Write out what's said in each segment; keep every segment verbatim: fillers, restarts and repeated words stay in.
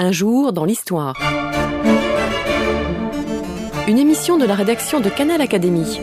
Un jour dans l'histoire. Une émission de la rédaction de Canal Académie.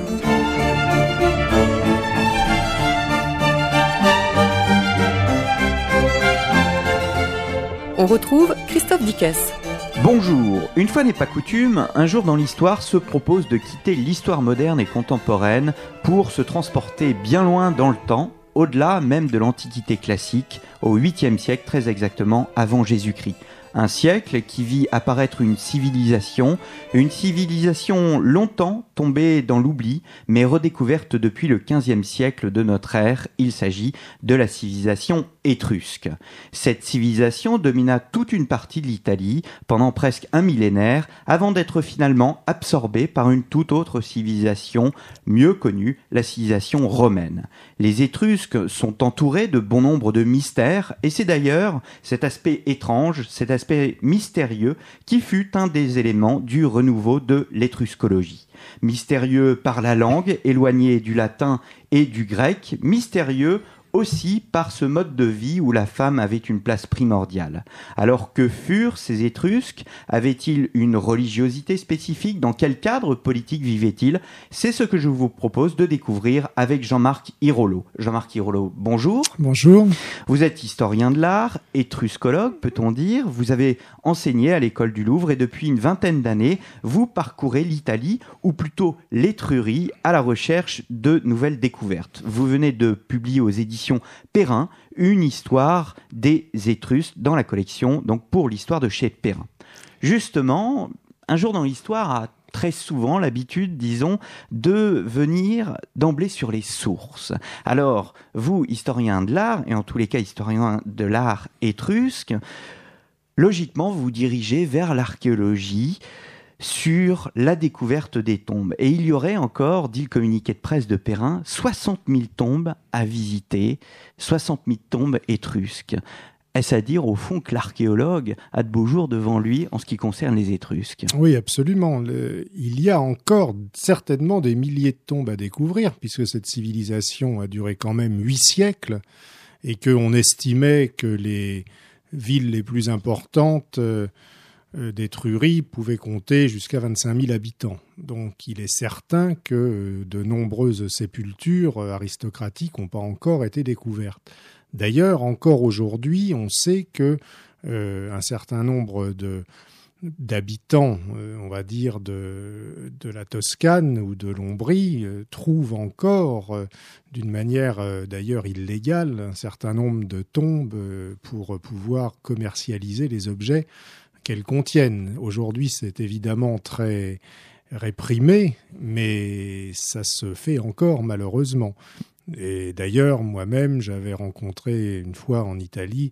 On retrouve Christophe Dickès. Bonjour, une fois n'est pas coutume, Un jour dans l'histoire se propose de quitter l'histoire moderne et contemporaine pour se transporter bien loin dans le temps, au-delà même de l'Antiquité classique, au huitième siècle très exactement avant Jésus-Christ. Un siècle qui vit apparaître une civilisation, une civilisation longtemps tombée dans l'oubli, mais redécouverte depuis le quinzième siècle de notre ère. Il s'agit de la civilisation étrusque. Cette civilisation domina toute une partie de l'Italie pendant presque un millénaire, avant d'être finalement absorbée par une toute autre civilisation mieux connue, la civilisation romaine. Les Étrusques sont entourés de bon nombre de mystères, et c'est d'ailleurs cet aspect étrange, cet aspect mystérieux qui fut un des éléments du renouveau de l'étruscologie. Mystérieux par la langue, éloigné du latin et du grec, mystérieux aussi par ce mode de vie où la femme avait une place primordiale. Alors que furent ces Étrusques ? Avaient-ils une religiosité spécifique ? Dans quel cadre politique vivaient-ils ? C'est ce que je vous propose de découvrir avec Jean-Marc Irolo. Jean-Marc Irolo, bonjour. Bonjour. Vous êtes historien de l'art, étruscologue, peut-on dire. Vous avez enseigné à l'école du Louvre et depuis une vingtaine d'années, vous parcourez l'Italie, ou plutôt l'Étrurie, à la recherche de nouvelles découvertes. Vous venez de publier aux éditions Perrin, une histoire des Étrusques dans la collection, donc pour l'histoire de chez Perrin. Justement, Un jour dans l'histoire a très souvent l'habitude, disons, de venir d'emblée sur les sources. Alors, vous, historien de l'art, et en tous les cas historien de l'art étrusque, logiquement, vous vous dirigez vers l'archéologie, sur la découverte des tombes. Et il y aurait encore, dit le communiqué de presse de Perrin, soixante mille tombes à visiter, soixante mille tombes étrusques. Est-ce à dire, au fond, que l'archéologue a de beaux jours devant lui en ce qui concerne les Étrusques ? Oui, absolument. Le... Il y a encore certainement des milliers de tombes à découvrir, puisque cette civilisation a duré quand même huit siècles, et qu'on estimait que les villes les plus importantes euh, d'Étrurie pouvaient compter jusqu'à vingt-cinq mille habitants. Donc il est certain que de nombreuses sépultures aristocratiques n'ont pas encore été découvertes. D'ailleurs, encore aujourd'hui, on sait que euh, un certain nombre de, d'habitants, euh, on va dire, de, de la Toscane ou de l'Ombrie, euh, trouvent encore, euh, d'une manière euh, d'ailleurs illégale, un certain nombre de tombes euh, pour pouvoir commercialiser les objets qu'elles contiennent. Aujourd'hui, c'est évidemment très réprimé, mais ça se fait encore malheureusement. Et d'ailleurs, moi-même, j'avais rencontré une fois en Italie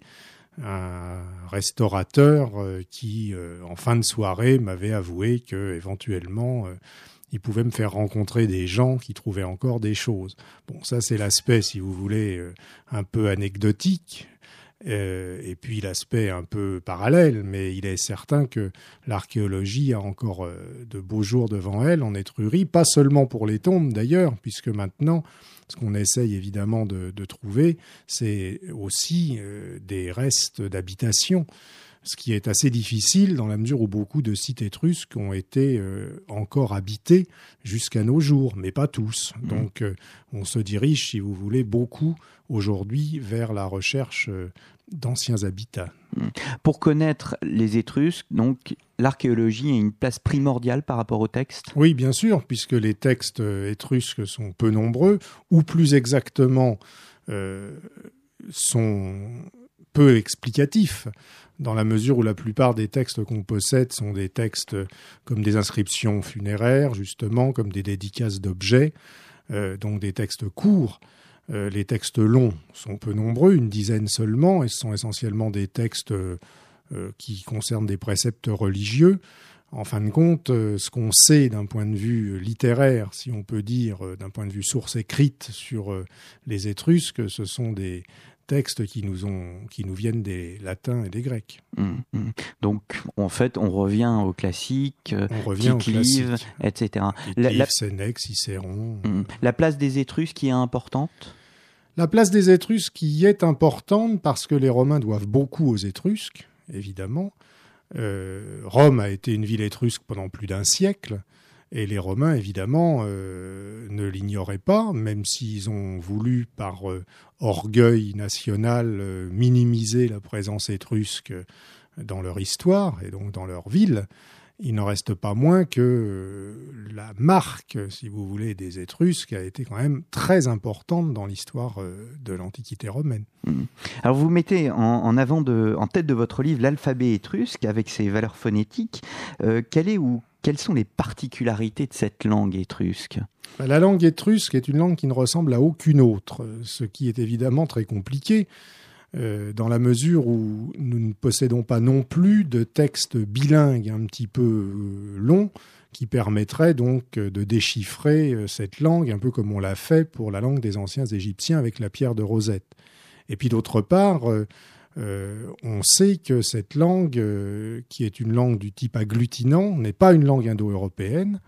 un restaurateur qui, en fin de soirée, m'avait avoué qu'éventuellement, il pouvait me faire rencontrer des gens qui trouvaient encore des choses. Bon, ça, c'est l'aspect, si vous voulez, un peu anecdotique. Euh, et puis l'aspect un peu parallèle, mais il est certain que l'archéologie a encore euh, de beaux jours devant elle en Étrurie, pas seulement pour les tombes d'ailleurs, puisque maintenant, ce qu'on essaye évidemment de, de trouver, c'est aussi euh, des restes d'habitation, ce qui est assez difficile dans la mesure où beaucoup de sites étrusques ont été euh, encore habités jusqu'à nos jours, mais pas tous. Mmh. Donc euh, on se dirige, si vous voulez, beaucoup aujourd'hui vers la recherche euh, d'anciens habitats. Mmh. Pour connaître les Étrusques, donc l'archéologie a une place primordiale par rapport aux textes ? Oui, bien sûr, puisque les textes euh, étrusques sont peu nombreux, ou plus exactement euh, sont peu explicatifs, dans la mesure où la plupart des textes qu'on possède sont des textes comme des inscriptions funéraires, justement, comme des dédicaces d'objets, euh, donc des textes courts. Euh, les textes longs sont peu nombreux, une dizaine seulement, et ce sont essentiellement des textes euh, qui concernent des préceptes religieux. En fin de compte, euh, ce qu'on sait d'un point de vue littéraire, si on peut dire, euh, d'un point de vue source écrite sur euh, les Étrusques, ce sont des textes qui nous ont, qui nous viennent des latins et des grecs. Mmh, mmh. Donc, en fait, on revient aux classiques, on revient aux classiques, et cetera. La, la, Sénèque, Cicéron. Mmh. La place des Étrusques qui est importante ? La place des Étrusques qui est importante parce que les Romains doivent beaucoup aux Étrusques, évidemment. Euh, Rome a été une ville étrusque pendant plus d'un siècle, et les Romains, évidemment, euh, ne l'ignoraient pas, même s'ils ont voulu, par euh, orgueil national, euh, minimiser la présence étrusque dans leur histoire et donc dans leur ville. Il n'en reste pas moins que euh, la marque, si vous voulez, des Étrusques a été quand même très importante dans l'histoire euh, de l'Antiquité romaine. Alors vous mettez en, en avant, de, en tête de votre livre, l'alphabet étrusque avec ses valeurs phonétiques. Euh, quelle est ou quelles sont les particularités de cette langue étrusque ? La langue étrusque est une langue qui ne ressemble à aucune autre, ce qui est évidemment très compliqué. Euh, dans la mesure où nous ne possédons pas non plus de textes bilingues un petit peu euh, longs qui permettraient donc euh, de déchiffrer euh, cette langue, un peu comme on l'a fait pour la langue des anciens Égyptiens avec la pierre de Rosette. Et puis d'autre part, euh, euh, on sait que cette langue, euh, qui est une langue du type agglutinant, n'est pas une langue indo-européenne,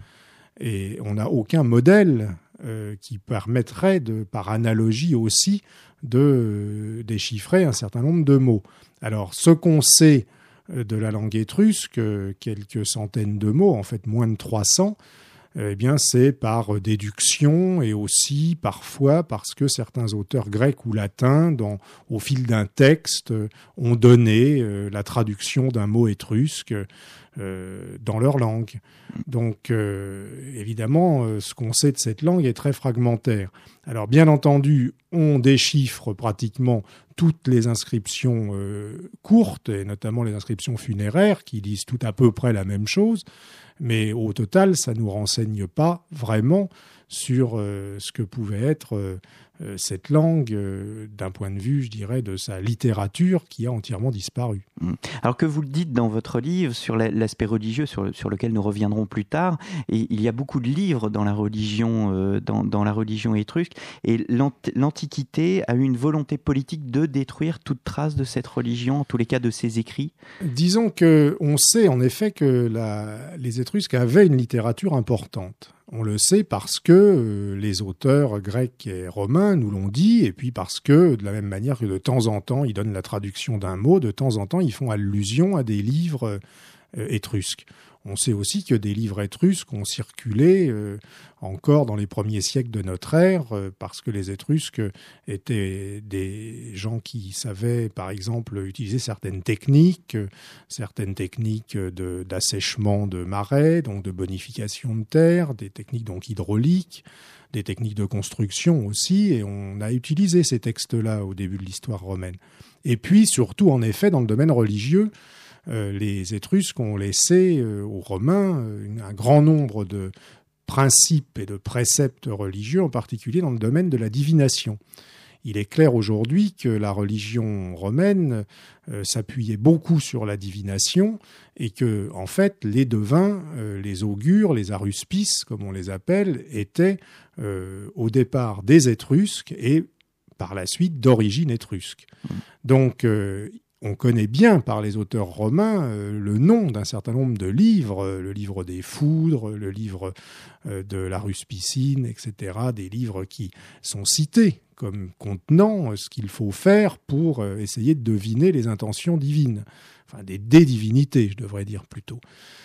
et on n'a aucun modèle euh, qui permettrait, de, par analogie aussi, de euh, déchiffrer un certain nombre de mots. Alors, ce qu'on sait de la langue étrusque, quelques centaines de mots, en fait moins de trois cents, eh bien, c'est par déduction et aussi parfois parce que certains auteurs grecs ou latins, dans, au fil d'un texte, ont donné euh, la traduction d'un mot étrusque euh, dans leur langue. Donc, euh, évidemment, euh, ce qu'on sait de cette langue est très fragmentaire. Alors, bien entendu, on déchiffre pratiquement toutes les inscriptions euh, courtes, et notamment les inscriptions funéraires, qui disent tout à peu près la même chose. Mais au total, ça ne nous renseigne pas vraiment sur euh, ce que pouvait être euh, cette langue euh, d'un point de vue, je dirais, de sa littérature qui a entièrement disparu. Alors que vous le dites dans votre livre sur l'aspect religieux, sur, sur lequel nous reviendrons plus tard, et il y a beaucoup de livres dans la religion, euh, dans, dans la religion étrusque, et l'Antiquité a eu une volonté politique de détruire toute trace de cette religion, en tous les cas de ses écrits. Disons qu'on sait en effet que la, les Étrusques avaient une littérature importante. On le sait parce que euh, les auteurs grecs et romains nous l'ont dit, et puis parce que, de la même manière que de temps en temps, ils donnent la traduction d'un mot, de temps en temps, ils font allusion à des livres euh, étrusques. On sait aussi que des livres étrusques ont circulé euh, encore dans les premiers siècles de notre ère, euh, parce que les Étrusques étaient des gens qui savaient, par exemple, utiliser certaines techniques, euh, certaines techniques de, d'assèchement de marais, donc de bonification de terre, des techniques donc hydrauliques, des techniques de construction aussi, et on a utilisé ces textes-là au début de l'histoire romaine. Et puis, surtout, en effet, dans le domaine religieux, Euh, les Étrusques ont laissé euh, aux Romains euh, un grand nombre de principes et de préceptes religieux, en particulier dans le domaine de la divination. Il est clair aujourd'hui que la religion romaine euh, s'appuyait beaucoup sur la divination et que, en fait, les devins, euh, les augures, les aruspices, comme on les appelle, étaient euh, au départ des Étrusques et par la suite d'origine étrusque. Donc, euh, on connaît bien par les auteurs romains euh, le nom d'un certain nombre de livres, euh, le livre des foudres, le livre euh, de la ruspicine, et cetera, des livres qui sont cités comme contenant euh, ce qu'il faut faire pour euh, essayer de deviner les intentions divines, enfin des dédivinités, je devrais dire plutôt.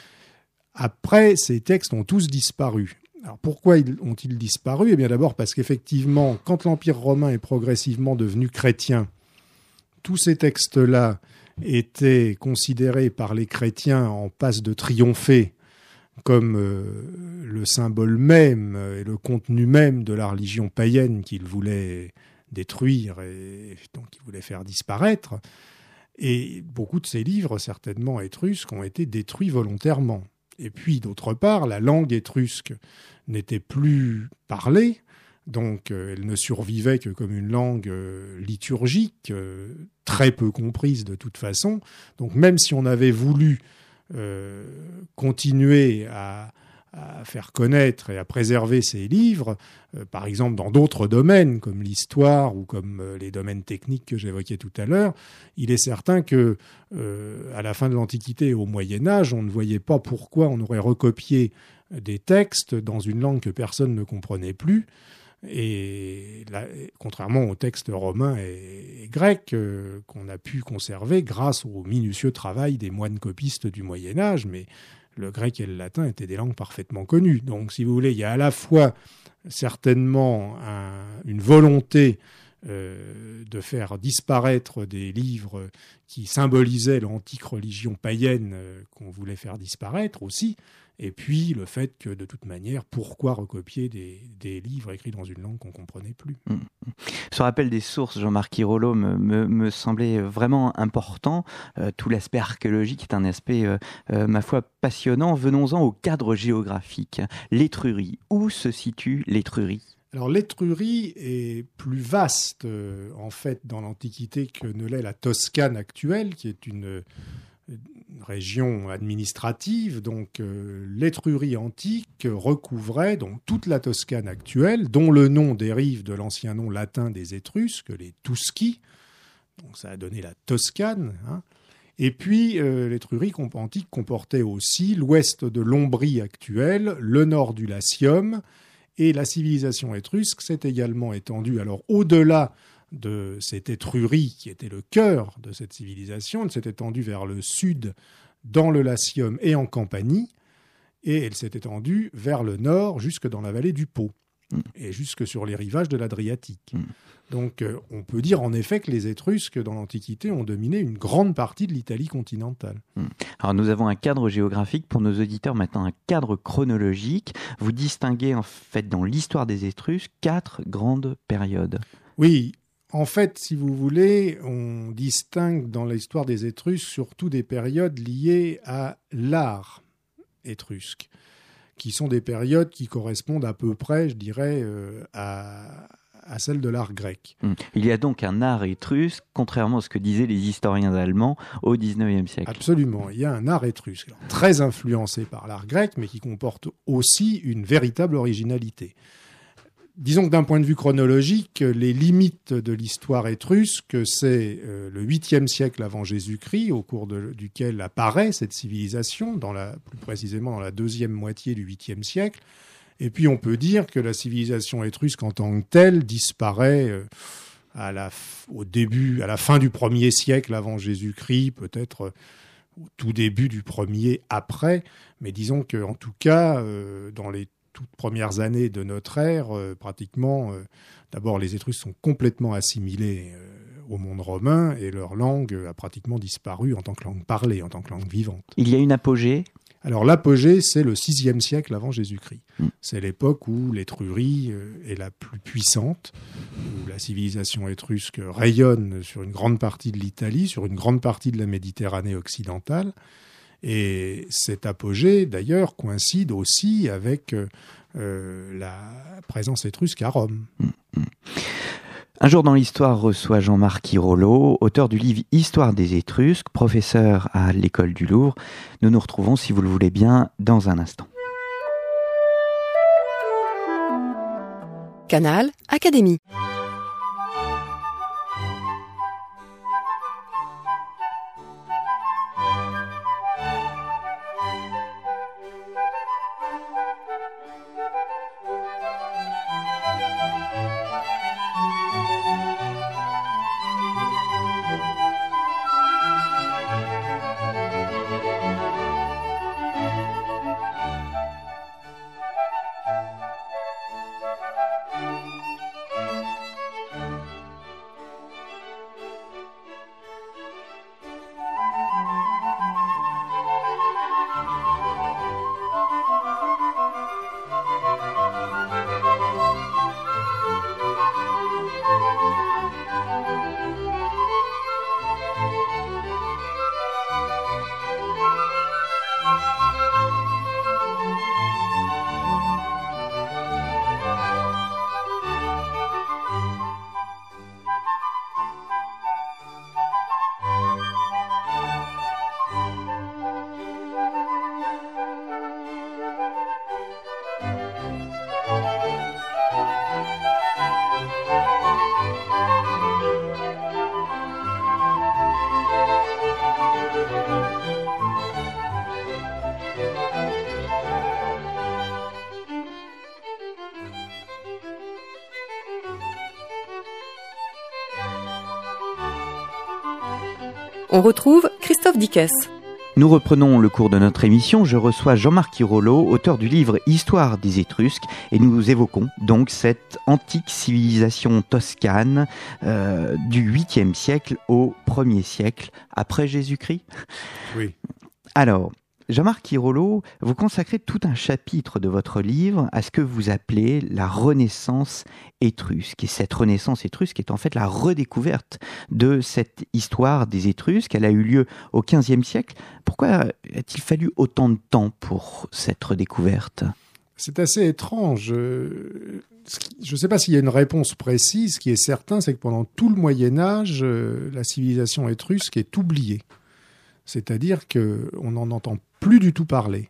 Après, ces textes ont tous disparu. Alors pourquoi ont-ils disparu ? Eh bien d'abord parce qu'effectivement, quand l'Empire romain est progressivement devenu chrétien, tous ces textes-là étaient considérés par les chrétiens en passe de triompher comme euh, le symbole même et le contenu même de la religion païenne qu'ils voulaient détruire et donc qu'ils voulaient faire disparaître. Et beaucoup de ces livres, certainement étrusques, ont été détruits volontairement. Et puis, d'autre part, la langue étrusque n'était plus parlée. Donc, euh, elle ne survivait que comme une langue euh, liturgique, euh, très peu comprise de toute façon. Donc, même si on avait voulu euh, continuer à, à faire connaître et à préserver ces livres, euh, par exemple dans d'autres domaines, comme l'histoire ou comme euh, les domaines techniques que j'évoquais tout à l'heure, il est certain que euh, à la fin de l'Antiquité et au Moyen-Âge, on ne voyait pas pourquoi on aurait recopié des textes dans une langue que personne ne comprenait plus, Et là, contrairement aux textes romains et, et grecs euh, qu'on a pu conserver grâce au minutieux travail des moines copistes du Moyen-Âge, mais le grec et le latin étaient des langues parfaitement connues. Donc, si vous voulez, il y a à la fois certainement un, une volonté euh, de faire disparaître des livres qui symbolisaient l'antique religion païenne euh, qu'on voulait faire disparaître aussi, et puis le fait que, de toute manière, pourquoi recopier des, des livres écrits dans une langue qu'on ne comprenait plus. Mmh. Ce rappel des sources, Jean-Marc Quirolo, me, me, me semblait vraiment important. Euh, tout l'aspect archéologique est un aspect, euh, euh, ma foi, passionnant. Venons-en au cadre géographique. L'Étrurie. Où se situe l'Étrurie ? Alors l'Étrurie est plus vaste, euh, en fait, dans l'Antiquité que ne l'est la Toscane actuelle, qui est une... une région administrative. Donc euh, l'Étrurie antique recouvrait donc toute la Toscane actuelle, dont le nom dérive de l'ancien nom latin des Étrusques, les Tusci. Donc ça a donné la Toscane. Hein. Et puis euh, l'Étrurie antique comportait aussi l'ouest de l'Ombrie actuelle, le nord du Latium, et la civilisation étrusque s'est également étendue alors au-delà de cette Étrurie qui était le cœur de cette civilisation. Elle s'est étendue vers le sud, dans le Latium et en Campanie, et elle s'est étendue vers le nord, jusque dans la vallée du Pô, mmh. et jusque sur les rivages de l'Adriatique. Mmh. Donc euh, on peut dire en effet que les Étrusques, dans l'Antiquité, ont dominé une grande partie de l'Italie continentale. Mmh. Alors nous avons un cadre géographique, pour nos auditeurs maintenant un cadre chronologique. Vous distinguez en fait dans l'histoire des Étrusques quatre grandes périodes. Oui. En fait, si vous voulez, on distingue dans l'histoire des Étrusques surtout des périodes liées à l'art étrusque, qui sont des périodes qui correspondent à peu près, je dirais, euh, à, à celles de l'art grec. Il y a donc un art étrusque, contrairement à ce que disaient les historiens allemands au dix-neuvième siècle. Absolument, il y a un art étrusque, alors, très influencé par l'art grec, mais qui comporte aussi une véritable originalité. Disons que d'un point de vue chronologique, les limites de l'histoire étrusque, c'est euh, le huitième siècle avant Jésus-Christ, au cours de, duquel apparaît cette civilisation, dans la, plus précisément dans la deuxième moitié du huitième siècle. Et puis on peut dire que la civilisation étrusque en tant que telle disparaît euh, à la, au début, à la fin du premier siècle avant Jésus-Christ, peut-être euh, au tout début du premier après. Mais disons qu'en tout cas, euh, dans les toutes premières années de notre ère, euh, pratiquement, euh, d'abord les Étrusques sont complètement assimilés euh, au monde romain et leur langue a pratiquement disparu en tant que langue parlée, en tant que langue vivante. Il y a une apogée ? Alors l'apogée, c'est le sixième siècle avant Jésus-Christ. Mmh. C'est l'époque où l'Étrurie euh, est la plus puissante, où la civilisation étrusque rayonne sur une grande partie de l'Italie, sur une grande partie de la Méditerranée occidentale. Et cet apogée, d'ailleurs, coïncide aussi avec euh, la présence étrusque à Rome. Un jour dans l'histoire reçoit Jean-Marc Quirolo, auteur du livre Histoire des Étrusques, professeur à l'École du Louvre. Nous nous retrouvons, si vous le voulez bien, dans un instant. Canal Académie. On retrouve Christophe Dickès. Nous reprenons le cours de notre émission. Je reçois Jean-Marc Tirolo, auteur du livre Histoire des Étrusques, et nous évoquons donc cette antique civilisation toscane euh, du huitième siècle au premier siècle après Jésus-Christ. Oui. Alors, Jean-Marc Tirolo, vous consacrez tout un chapitre de votre livre à ce que vous appelez la Renaissance étrusque. Et cette Renaissance étrusque est en fait la redécouverte de cette histoire des Étrusques. Elle a eu lieu au quinzième siècle. Pourquoi a-t-il fallu autant de temps pour cette redécouverte ? C'est assez étrange. Je ne sais pas s'il y a une réponse précise. Ce qui est certain, c'est que pendant tout le Moyen-Âge, la civilisation étrusque est oubliée. C'est-à-dire qu'on n'en entend plus du tout parler.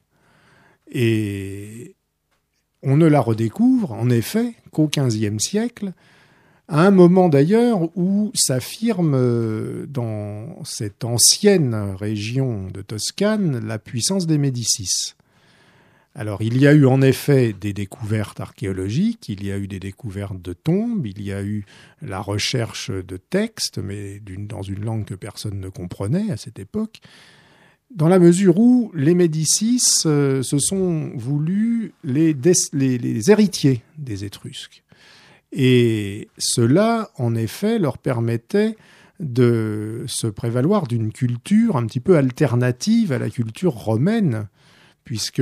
Et on ne la redécouvre, en effet, qu'au quinzième siècle, à un moment d'ailleurs où s'affirme dans cette ancienne région de Toscane la puissance des Médicis. Alors, il y a eu en effet des découvertes archéologiques, il y a eu des découvertes de tombes, il y a eu la recherche de textes, mais d'une, dans une langue que personne ne comprenait à cette époque, dans la mesure où les Médicis euh, se sont voulus les, des, les, les héritiers des Étrusques. Et cela, en effet, leur permettait de se prévaloir d'une culture un petit peu alternative à la culture romaine, puisque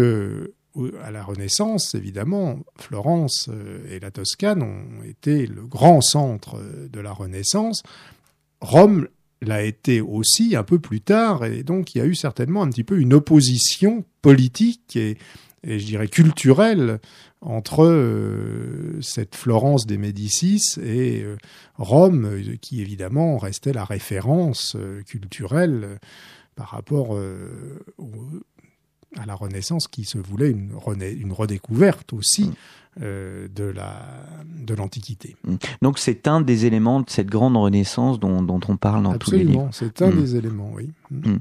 à la Renaissance, évidemment, Florence et la Toscane ont été le grand centre de la Renaissance. Rome l'a été aussi un peu plus tard, et donc il y a eu certainement un petit peu une opposition politique et, et je dirais culturelle entre euh, cette Florence des Médicis et euh, Rome, qui évidemment restait la référence euh, culturelle euh, par rapport euh, au à la Renaissance, qui se voulait une, rené- une redécouverte aussi euh, de, la, de l'Antiquité. Donc c'est un des éléments de cette grande Renaissance dont, dont on parle dans tous les livres. Absolument, c'est un mmh. des éléments, oui. Mmh.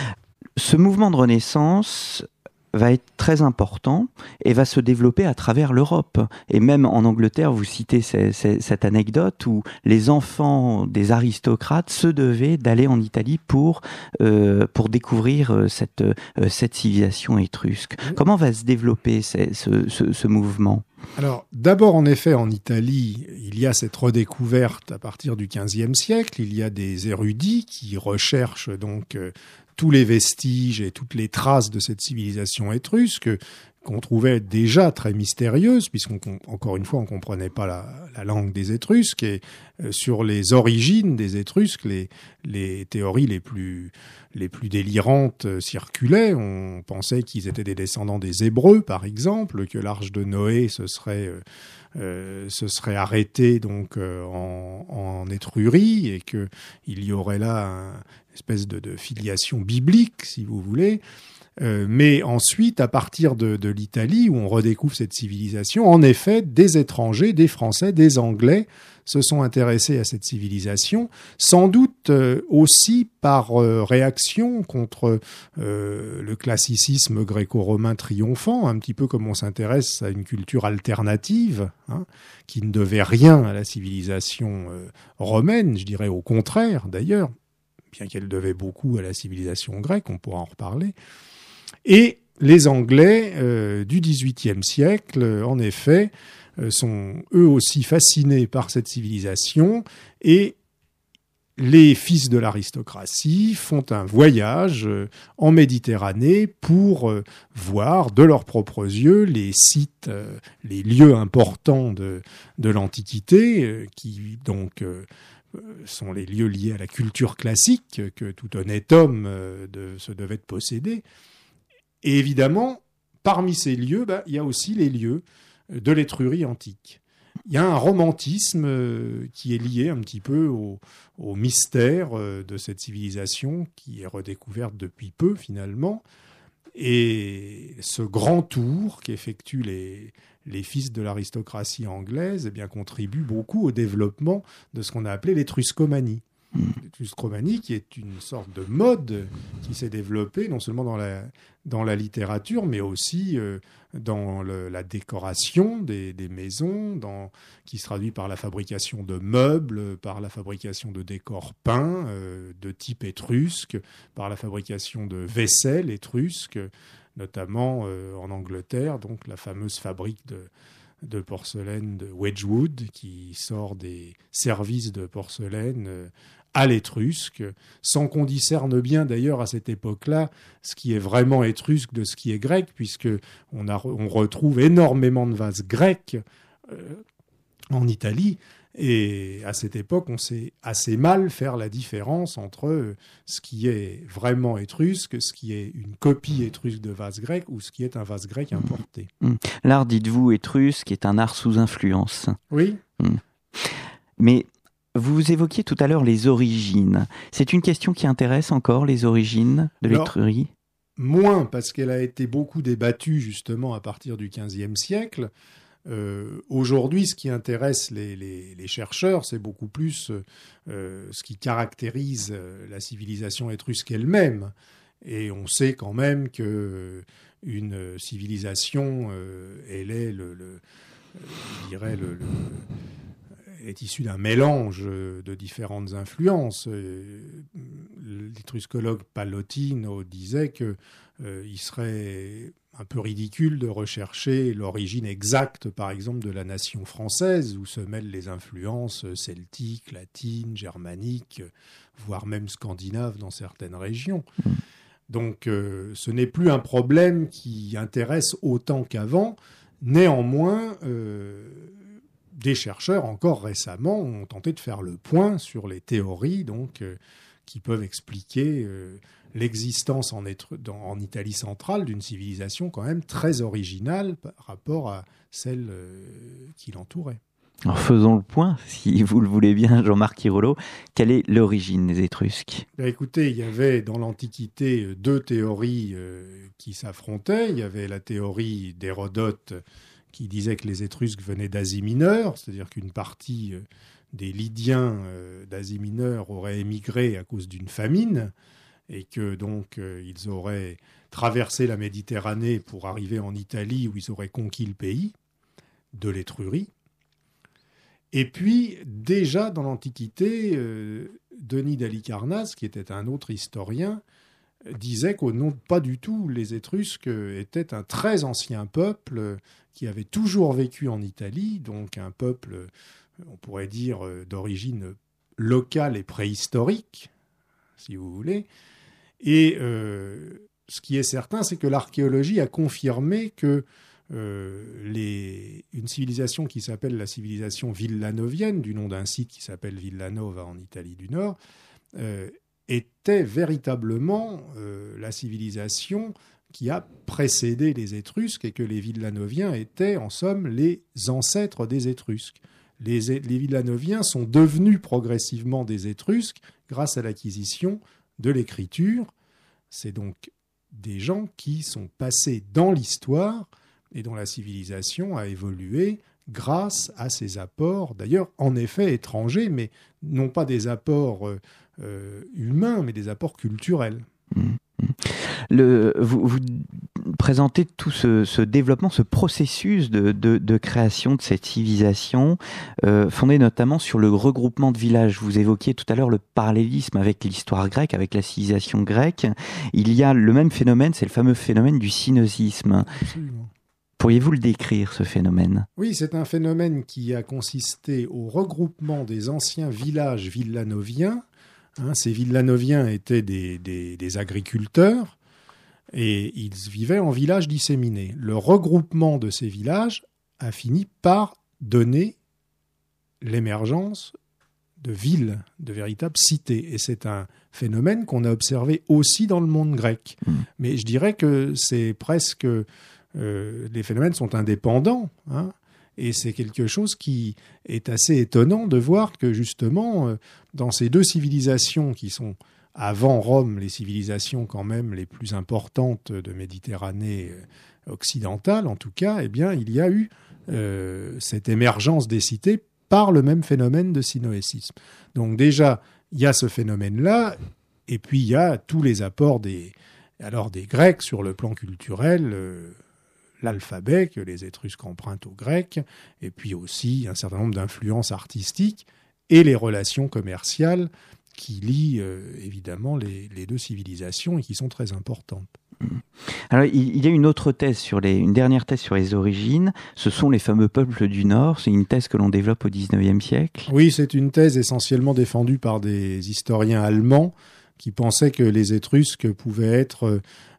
Ce mouvement de Renaissance va être très important et va se développer à travers l'Europe. Et même en Angleterre, vous citez ces, ces, cette anecdote où les enfants des aristocrates se devaient d'aller en Italie pour, euh, pour découvrir cette, euh, cette civilisation étrusque. Oui. Comment va se développer ce, ce, ce, ce mouvement ? Alors, d'abord, en effet, en Italie, il y a cette redécouverte à partir du quinzième siècle. Il y a des érudits qui recherchent donc euh, tous les vestiges et toutes les traces de cette civilisation étrusque qu'on trouvait déjà très mystérieuse, puisqu'on, encore une fois, on ne comprenait pas la, la langue des Étrusques. Et euh, sur les origines des Étrusques, les, les théories les plus, les plus délirantes euh, circulaient. On pensait qu'ils étaient des descendants des Hébreux, par exemple, que l'arche de Noé se serait, euh, euh, se serait arrêtée donc, euh, en, en Étrurie, et qu'il y aurait là un, une espèce de, de filiation biblique, si vous voulez. Euh, mais ensuite, à partir de, de l'Italie, où on redécouvre cette civilisation, en effet, des étrangers, des Français, des Anglais se sont intéressés à cette civilisation, sans doute euh, aussi par euh, réaction contre euh, le classicisme gréco-romain triomphant, un petit peu comme on s'intéresse à une culture alternative, hein, qui ne devait rien à la civilisation euh, romaine, je dirais au contraire d'ailleurs, bien qu'elle devait beaucoup à la civilisation grecque, on pourra en reparler. Et les Anglais euh, du dix-huitième siècle, euh, en effet, euh, sont eux aussi fascinés par cette civilisation, et les fils de l'aristocratie font un voyage euh, en Méditerranée pour euh, voir de leurs propres yeux les sites, euh, les lieux importants de, de l'Antiquité, euh, qui donc euh, sont les lieux liés à la culture classique que tout honnête homme euh, de, se devait de posséder. Et évidemment, parmi ces lieux, bah, il y a aussi les lieux de l'Étrurie antique. Il y a un romantisme euh, qui est lié un petit peu au, au mystère euh, de cette civilisation qui est redécouverte depuis peu finalement. Et ce grand tour qu'effectuent les, les fils de l'aristocratie anglaise eh bien, contribue beaucoup au développement de ce qu'on a appelé l'étruscomanie. L'étrusque romanique est une sorte de mode qui s'est développée non seulement dans la, dans la littérature, mais aussi euh, dans le, la décoration des, des maisons, dans, qui se traduit par la fabrication de meubles, par la fabrication de décors peints euh, de type étrusque, par la fabrication de vaisselle étrusque, notamment euh, en Angleterre, donc la fameuse fabrique de, de porcelaine de Wedgwood, qui sort des services de porcelaine euh, à l'étrusque, sans qu'on discerne bien d'ailleurs à cette époque-là ce qui est vraiment étrusque de ce qui est grec, puisque on, a, on retrouve énormément de vases grecs euh, en Italie, et à cette époque, on sait assez mal faire la différence entre euh, ce qui est vraiment étrusque, ce qui est une copie étrusque de vase grec, ou ce qui est un vase grec importé. Mmh. L'art, dites-vous, étrusque est un art sous influence. Oui. Mmh. Mais vous évoquiez tout à l'heure les origines. C'est une question qui intéresse encore, les origines de l'étrurie ? Moins, parce qu'elle a été beaucoup débattue justement à partir du quinzième siècle. Euh, aujourd'hui, ce qui intéresse les, les, les chercheurs, c'est beaucoup plus euh, ce qui caractérise euh, la civilisation étrusque elle-même. Et on sait quand même que euh, une civilisation, euh, elle est le, le, je dirais le, le est issue d'un mélange de différentes influences. L'étruscologue Pallottino disait qu'il euh, serait un peu ridicule de rechercher l'origine exacte, par exemple, de la nation française, où se mêlent les influences celtiques, latines, germaniques, voire même scandinaves dans certaines régions. Donc euh, ce n'est plus un problème qui intéresse autant qu'avant. Néanmoins, euh, des chercheurs, encore récemment, ont tenté de faire le point sur les théories donc, euh, qui peuvent expliquer euh, l'existence en, être, dans, en Italie centrale d'une civilisation quand même très originale par rapport à celle euh, qui l'entourait. Alors faisons le point, si vous le voulez bien, Jean-Marc Tirolo. Quelle est l'origine des Étrusques ? Ben écoutez, il y avait dans l'Antiquité deux théories euh, qui s'affrontaient. Il y avait la théorie d'Hérodote qui disait que les Étrusques venaient d'Asie mineure, c'est-à-dire qu'une partie euh, des Lydiens euh, d'Asie mineure auraient émigré à cause d'une famine et que donc euh, ils auraient traversé la Méditerranée pour arriver en Italie où ils auraient conquis le pays de l'Étrurie. Et puis, déjà dans l'Antiquité, euh, Denis d'Halicarnasse, qui était un autre historien, disait qu'au non, pas du tout, les Étrusques étaient un très ancien peuple qui avait toujours vécu en Italie, donc un peuple, on pourrait dire, d'origine locale et préhistorique, si vous voulez. Et euh, ce qui est certain, c'est que l'archéologie a confirmé que Euh, les, une civilisation qui s'appelle la civilisation villanovienne, du nom d'un site qui s'appelle Villanova en Italie du Nord, euh, était véritablement euh, la civilisation qui a précédé les Étrusques et que les Villanoviens étaient en somme les ancêtres des Étrusques. Les, les Villanoviens sont devenus progressivement des Étrusques grâce à l'acquisition de l'écriture. C'est donc des gens qui sont passés dans l'histoire et dont la civilisation a évolué grâce à ces apports, d'ailleurs en effet étrangers, mais non pas des apports euh, humains, mais des apports culturels. Le, vous, vous présentez tout ce, ce développement, ce processus de, de, de création de cette civilisation, euh, fondé notamment sur le regroupement de villages. Vous évoquiez tout à l'heure le parallélisme avec l'histoire grecque, avec la civilisation grecque. Il y a le même phénomène, c'est le fameux phénomène du synosisme. Absolument. Pourriez-vous le décrire, ce phénomène ? Oui, c'est un phénomène qui a consisté au regroupement des anciens villages villanoviens. Hein, ces villanoviens étaient des, des, des agriculteurs et ils vivaient en villages disséminés. Le regroupement de ces villages a fini par donner l'émergence de villes, de véritables cités. Et c'est un phénomène qu'on a observé aussi dans le monde grec. Mmh. Mais je dirais que c'est presque... Euh, les phénomènes sont indépendants, hein, et c'est quelque chose qui est assez étonnant de voir que justement, euh, dans ces deux civilisations qui sont avant Rome, les civilisations quand même les plus importantes de Méditerranée occidentale, en tout cas, eh bien, il y a eu euh, cette émergence des cités par le même phénomène de synoécisme. Donc déjà, il y a ce phénomène-là, et puis il y a tous les apports des, alors des Grecs sur le plan culturel, euh, l'alphabet que les Étrusques empruntent aux Grecs, et puis aussi un certain nombre d'influences artistiques et les relations commerciales qui lient euh, évidemment les, les deux civilisations et qui sont très importantes. Alors, il y a une autre thèse, sur les, une dernière thèse sur les origines. Ce sont les fameux peuples du Nord. C'est une thèse que l'on développe au dix-neuvième siècle. Oui, c'est une thèse essentiellement défendue par des historiens allemands qui pensaient que les Étrusques pouvaient être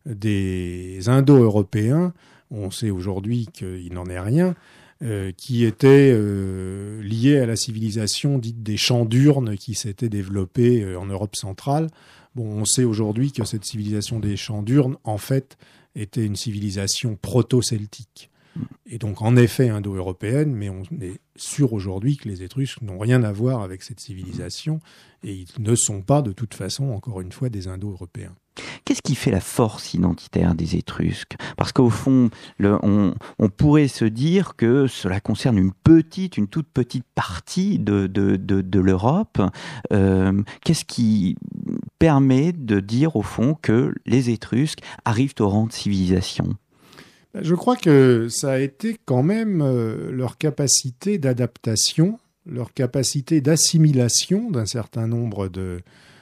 des Indo-Européens. On sait aujourd'hui qu'il n'en est rien. Euh, qui étaient euh, liés à la civilisation dite des champs d'urnes qui s'était développée euh, en Europe centrale. Bon, on sait aujourd'hui que cette civilisation des champs d'urnes, en fait, était une civilisation proto-celtique. Et donc, en effet, indo-européenne, mais on est sûr aujourd'hui que les Étrusques n'ont rien à voir avec cette civilisation et ils ne sont pas, de toute façon, encore une fois, des Indo-Européens. Qu'est-ce qui fait la force identitaire des Étrusques ? Parce qu'au fond, le, on, on pourrait se dire que cela concerne une petite, une toute petite partie de, de, de, de l'Europe. Euh, qu'est-ce qui permet de dire, au fond, que les Étrusques arrivent au rang de civilisation ? Je crois que ça a été quand même euh, leur capacité d'adaptation, leur capacité d'assimilation d'un certain nombre de,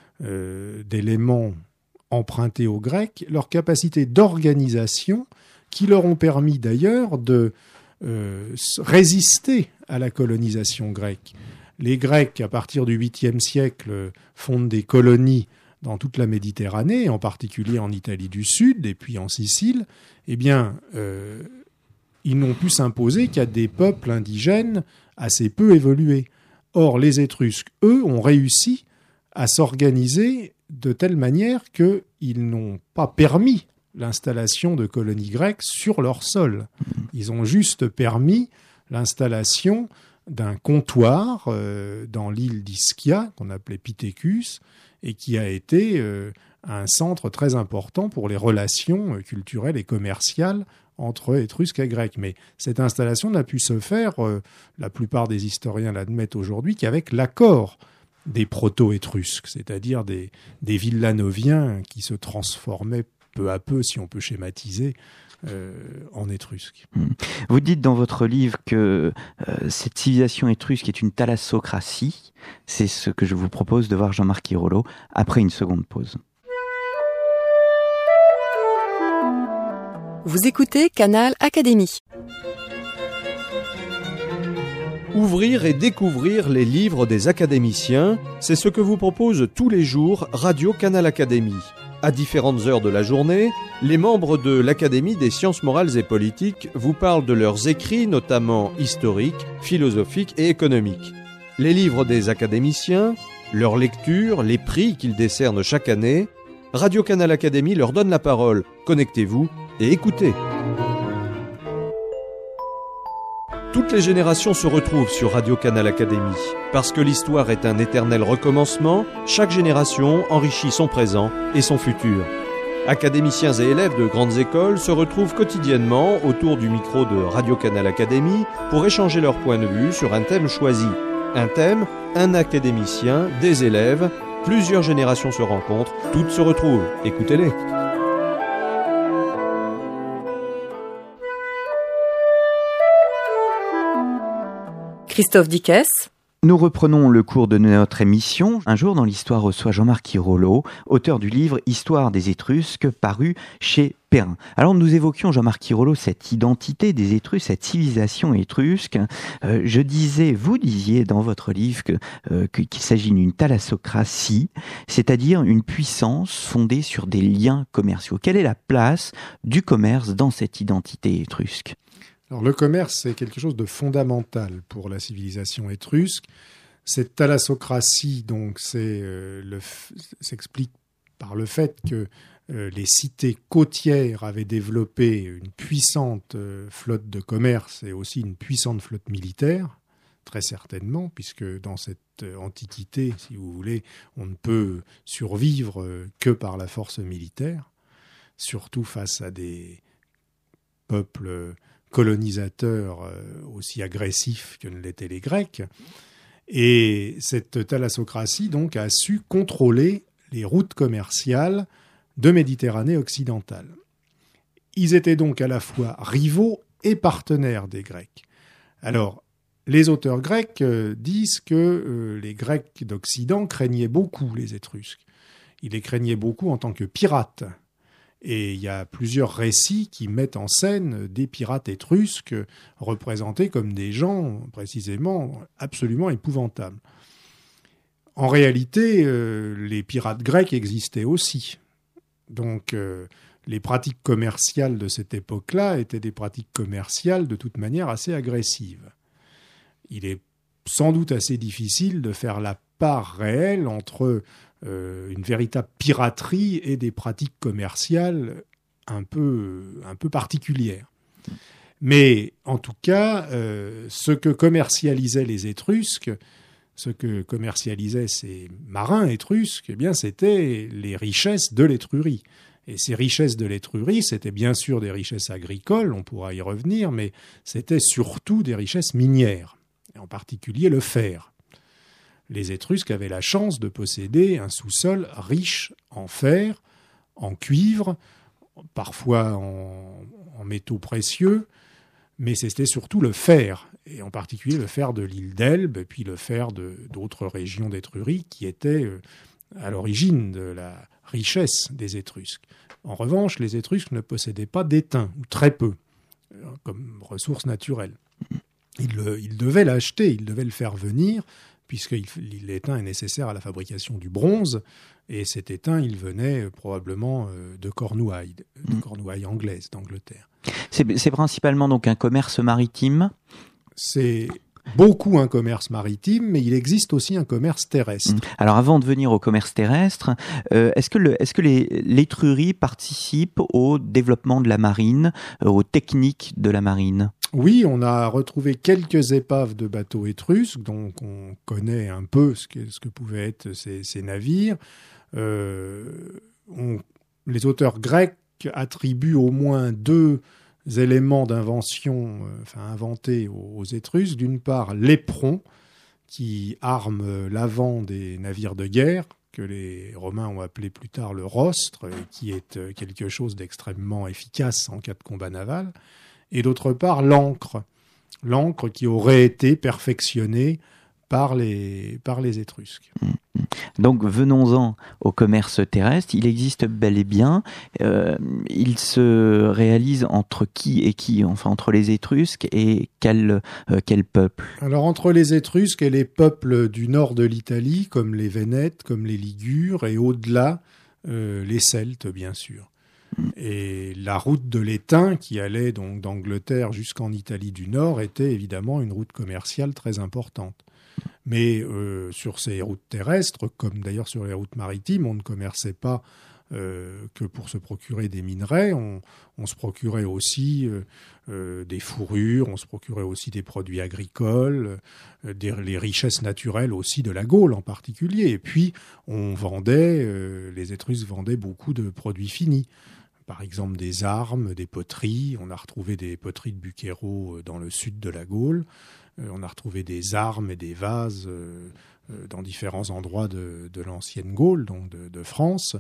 euh, d'éléments empruntés aux Grecs, leur capacité d'organisation qui leur ont permis d'ailleurs de euh, résister à la colonisation grecque. Les Grecs, à partir du huitième siècle, fondent des colonies dans toute la Méditerranée, en particulier en Italie du Sud et puis en Sicile. Eh bien, euh, ils n'ont pu s'imposer qu'à des peuples indigènes assez peu évolués. Or, les Étrusques, eux, ont réussi à s'organiser de telle manière qu'ils n'ont pas permis l'installation de colonies grecques sur leur sol. Ils ont juste permis l'installation d'un comptoir euh, dans l'île d'Ischia, qu'on appelait Pittecus, et qui a été euh, un centre très important pour les relations euh, culturelles et commerciales entre Étrusques et Grecs. Mais cette installation n'a pu se faire, euh, la plupart des historiens l'admettent aujourd'hui, qu'avec l'accord des proto-étrusques, c'est-à-dire des, des villanoviens qui se transformaient peu à peu, si on peut schématiser, euh, en étrusques. Vous dites dans votre livre que euh, cette civilisation étrusque est une thalassocratie. C'est ce que je vous propose de voir Jean-Marc Quirolo après une seconde pause. Vous écoutez Canal Académie. Ouvrir et découvrir les livres des académiciens, c'est ce que vous propose tous les jours Radio Canal Académie. À différentes heures de la journée, les membres de l'Académie des sciences morales et politiques vous parlent de leurs écrits, notamment historiques, philosophiques et économiques. Les livres des académiciens, leurs lectures, les prix qu'ils décernent chaque année, Radio Canal Académie leur donne la parole. Connectez-vous et écoutez. Toutes les générations se retrouvent sur Radio Canal Académie. Parce que l'histoire est un éternel recommencement, chaque génération enrichit son présent et son futur. Académiciens et élèves de grandes écoles se retrouvent quotidiennement autour du micro de Radio Canal Académie pour échanger leur point de vue sur un thème choisi. Un thème, un académicien, des élèves, plusieurs générations se rencontrent, toutes se retrouvent. Écoutez-les. Christophe Dickès. Nous reprenons le cours de notre émission. Un jour dans l'histoire reçoit Jean-Marc Quirolo, auteur du livre Histoire des Étrusques, paru chez Perrin. Alors nous évoquions, Jean-Marc Quirolo, cette identité des Étrusques, cette civilisation étrusque. Euh, je disais, vous disiez dans votre livre que, euh, qu'il s'agit d'une thalassocratie, c'est-à-dire une puissance fondée sur des liens commerciaux. Quelle est la place du commerce dans cette identité étrusque ? Alors, le commerce, c'est quelque chose de fondamental pour la civilisation étrusque. Cette thalassocratie, donc, c'est, euh, le f... s'explique par le fait que euh, les cités côtières avaient développé une puissante euh, flotte de commerce et aussi une puissante flotte militaire, très certainement, puisque dans cette euh, antiquité, si vous voulez, on ne peut survivre euh, que par la force militaire, surtout face à des peuples euh, colonisateurs euh, aussi agressifs que ne l'étaient les Grecs. Et cette thalassocratie donc a su contrôler les routes commerciales de Méditerranée occidentale. Ils étaient donc à la fois rivaux et partenaires des Grecs. Alors, les auteurs grecs euh, disent que euh, les Grecs d'Occident craignaient beaucoup les Étrusques. Ils les craignaient beaucoup en tant que pirates. Et il y a plusieurs récits qui mettent en scène des pirates étrusques représentés comme des gens, précisément, absolument épouvantables. En réalité, euh, les pirates grecs existaient aussi. Donc, euh, les pratiques commerciales de cette époque-là étaient des pratiques commerciales de toute manière assez agressives. Il est sans doute assez difficile de faire la part réelle entre euh, une véritable piraterie et des pratiques commerciales un peu, un peu particulières. Mais en tout cas, euh, ce que commercialisaient les Étrusques, ce que commercialisaient ces marins étrusques, eh bien, c'était les richesses de l'Étrurie. Et ces richesses de l'Étrurie, c'était bien sûr des richesses agricoles, on pourra y revenir, mais c'était surtout des richesses minières, et en particulier le fer. Les Étrusques avaient la chance de posséder un sous-sol riche en fer, en cuivre, parfois en, en métaux précieux, mais c'était surtout le fer, et en particulier le fer de l'île d'Elbe, et puis le fer de, d'autres régions d'Étrurie qui étaient euh, à l'origine de la richesse des Étrusques. En revanche, les Étrusques ne possédaient pas d'étain, ou très peu, euh, comme ressource naturelle. Ils, le, ils devaient l'acheter, ils devaient le faire venir, puisque l'étain est nécessaire à la fabrication du bronze, et cet étain, il venait probablement de Cornouailles, de Cornouailles anglaise, d'Angleterre. C'est, c'est principalement donc un commerce maritime ? C'est beaucoup un commerce maritime, mais il existe aussi un commerce terrestre. Alors avant de venir au commerce terrestre, euh, est-ce que, le, est-ce que les, l'Étrurie participe au développement de la marine, euh, aux techniques de la marine ? Oui, on a retrouvé quelques épaves de bateaux étrusques, donc on connaît un peu ce que, ce que pouvaient être ces, ces navires. Euh, on, les auteurs grecs attribuent au moins deux éléments d'invention, euh, enfin inventés aux, aux Étrusques. D'une part, l'éperon, qui arme l'avant des navires de guerre, que les Romains ont appelé plus tard le rostre, et qui est quelque chose d'extrêmement efficace en cas de combat naval. Et d'autre part, l'encre. L'encre qui aurait été perfectionnée par les, par les Étrusques. Donc venons-en au commerce terrestre. Il existe bel et bien. Euh, il se réalise entre qui et qui ? Enfin, entre les Étrusques et quel, euh, quel peuple ? Alors, entre les Étrusques et les peuples du nord de l'Italie, comme les Vénètes, comme les Ligures, et au-delà, euh, les Celtes, bien sûr. Et la route de l'étain, qui allait donc d'Angleterre jusqu'en Italie du Nord, était évidemment une route commerciale très importante. Mais euh, sur ces routes terrestres, comme d'ailleurs sur les routes maritimes, on ne commerçait pas euh, que pour se procurer des minerais. On, on se procurait aussi euh, euh, des fourrures, on se procurait aussi des produits agricoles, euh, des, les richesses naturelles aussi de la Gaule en particulier. Et puis, on vendait, euh, les Étrusques vendaient beaucoup de produits finis. Par exemple, des armes, des poteries. On a retrouvé des poteries de Bucchero dans le sud de la Gaule. On a retrouvé des armes et des vases dans différents endroits de, de l'ancienne Gaule, donc de, de France.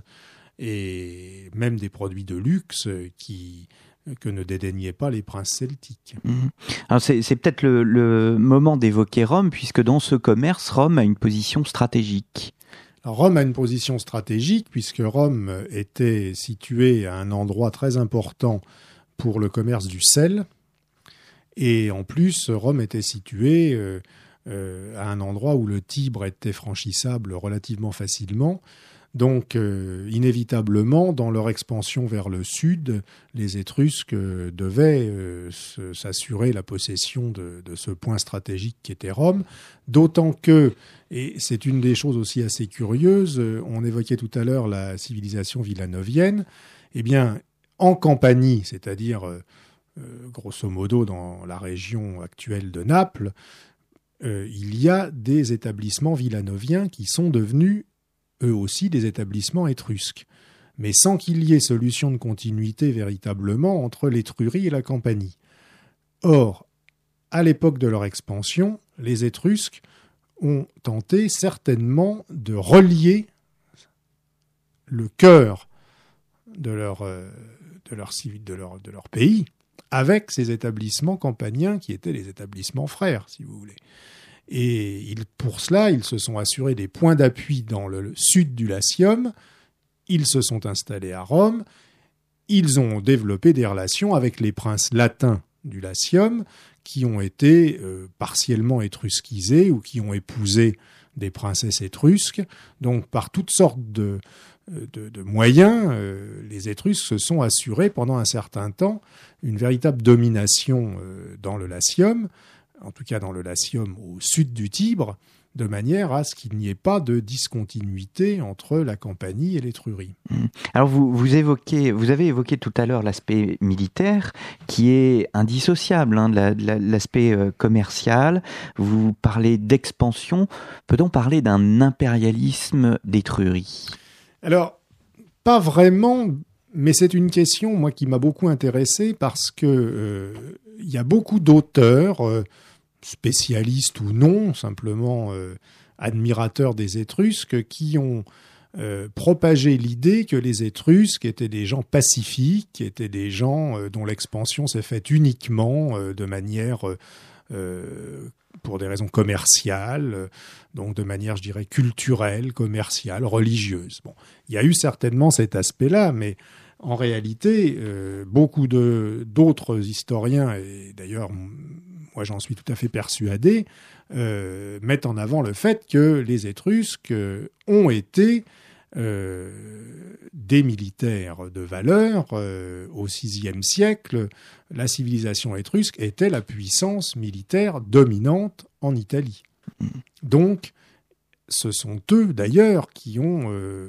Et même des produits de luxe qui, que ne dédaignaient pas les princes celtiques. Mmh. Alors c'est, c'est peut-être le, le moment d'évoquer Rome, puisque dans ce commerce, Rome a une position stratégique. Alors, Rome a une position stratégique puisque Rome était située à un endroit très important pour le commerce du sel. Et en plus, Rome était située euh, euh, à un endroit où le Tibre était franchissable relativement facilement. Donc, euh, inévitablement, dans leur expansion vers le sud, les Étrusques euh, devaient euh, se, s'assurer la possession de, de ce point stratégique qu'était Rome, d'autant que, et c'est une des choses aussi assez curieuses, euh, on évoquait tout à l'heure la civilisation villanovienne, eh bien, en Campanie, c'est-à-dire euh, euh, grosso modo dans la région actuelle de Naples, euh, il y a des établissements villanoviens qui sont devenus eux aussi des établissements étrusques, mais sans qu'il y ait solution de continuité véritablement entre l'Étrurie et la Campanie. Or, à l'époque de leur expansion, les Étrusques ont tenté certainement de relier le cœur de leur, euh, de leur, de leur, de leur pays avec ces établissements campaniens qui étaient les établissements frères, si vous voulez. Et ils, pour cela, ils se sont assurés des points d'appui dans le, le sud du Latium, ils se sont installés à Rome, ils ont développé des relations avec les princes latins du Latium qui ont été euh, partiellement étrusquisés ou qui ont épousé des princesses étrusques. Donc par toutes sortes de, de, de moyens, euh, les Étrusques se sont assurés pendant un certain temps une véritable domination euh, dans le Latium, en tout cas dans le Latium au sud du Tibre, de manière à ce qu'il n'y ait pas de discontinuité entre la Campanie et l'Étrurie. Alors vous, vous, évoquez, vous avez évoqué tout à l'heure l'aspect militaire qui est indissociable hein, de, la, de la, l'aspect euh, commercial. Vous parlez d'expansion. Peut-on parler d'un impérialisme d'Étrurie ? Alors, pas vraiment, mais c'est une question moi qui m'a beaucoup intéressé parce que euh, il y a beaucoup d'auteurs euh, spécialistes ou non, simplement euh, admirateurs des Étrusques, qui ont euh, propagé l'idée que les Étrusques étaient des gens pacifiques, étaient des gens euh, dont l'expansion s'est faite uniquement euh, de manière, euh, pour des raisons commerciales, euh, donc de manière, je dirais, culturelle, commerciale, religieuse. Bon, il y a eu certainement cet aspect-là, mais en réalité, euh, beaucoup de, d'autres historiens, et d'ailleurs moi j'en suis tout à fait persuadé, euh, mettent en avant le fait que les Étrusques euh, ont été euh, des militaires de valeur. Euh, au sixième siècle, la civilisation étrusque était la puissance militaire dominante en Italie. Donc, ce sont eux d'ailleurs qui ont euh,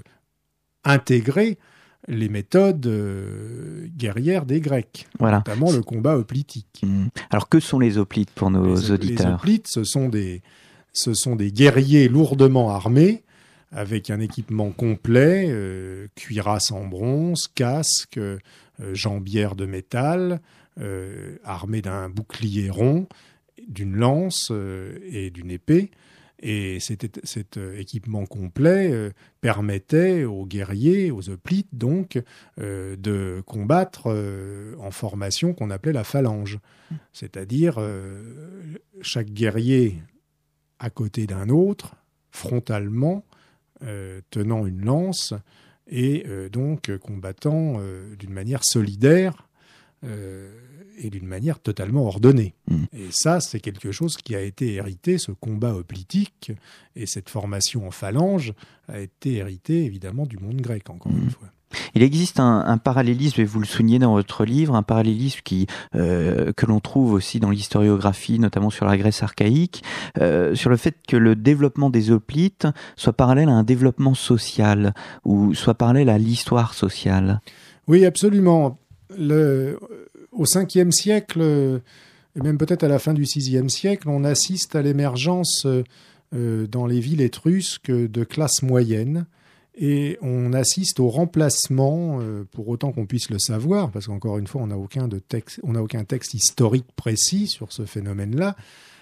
intégré les méthodes euh, guerrières des Grecs, voilà. Notamment le combat hoplitique. Alors que sont les hoplites pour nos les, auditeurs ? Les hoplites, ce sont des, ce sont des guerriers lourdement armés, avec un équipement complet, euh, cuirasse en bronze, casque, euh, jambière de métal, euh, armés d'un bouclier rond, d'une lance euh, et d'une épée. Et cet, cet équipement complet euh, permettait aux guerriers, aux hoplites donc, euh, de combattre euh, en formation qu'on appelait la phalange. C'est-à-dire euh, chaque guerrier à côté d'un autre, frontalement, euh, tenant une lance et euh, donc combattant euh, d'une manière solidaire euh, et d'une manière totalement ordonnée. Mmh. Et ça, c'est quelque chose qui a été hérité, ce combat hoplitique et cette formation en phalange a été hérité évidemment du monde grec, encore mmh. une fois. Il existe un, un parallélisme, et vous le soulignez dans votre livre, un parallélisme qui, euh, que l'on trouve aussi dans l'historiographie, notamment sur la Grèce archaïque, euh, sur le fait que le développement des hoplites soit parallèle à un développement social, ou soit parallèle à l'histoire sociale. Oui, absolument. Le, au cinquième siècle, et même peut-être à la fin du sixième siècle, on assiste à l'émergence euh, dans les villes étrusques de classes moyennes, et on assiste au remplacement, euh, pour autant qu'on puisse le savoir, parce qu'encore une fois, on n'a aucun, de texte, on n'a aucun texte historique précis sur ce phénomène-là,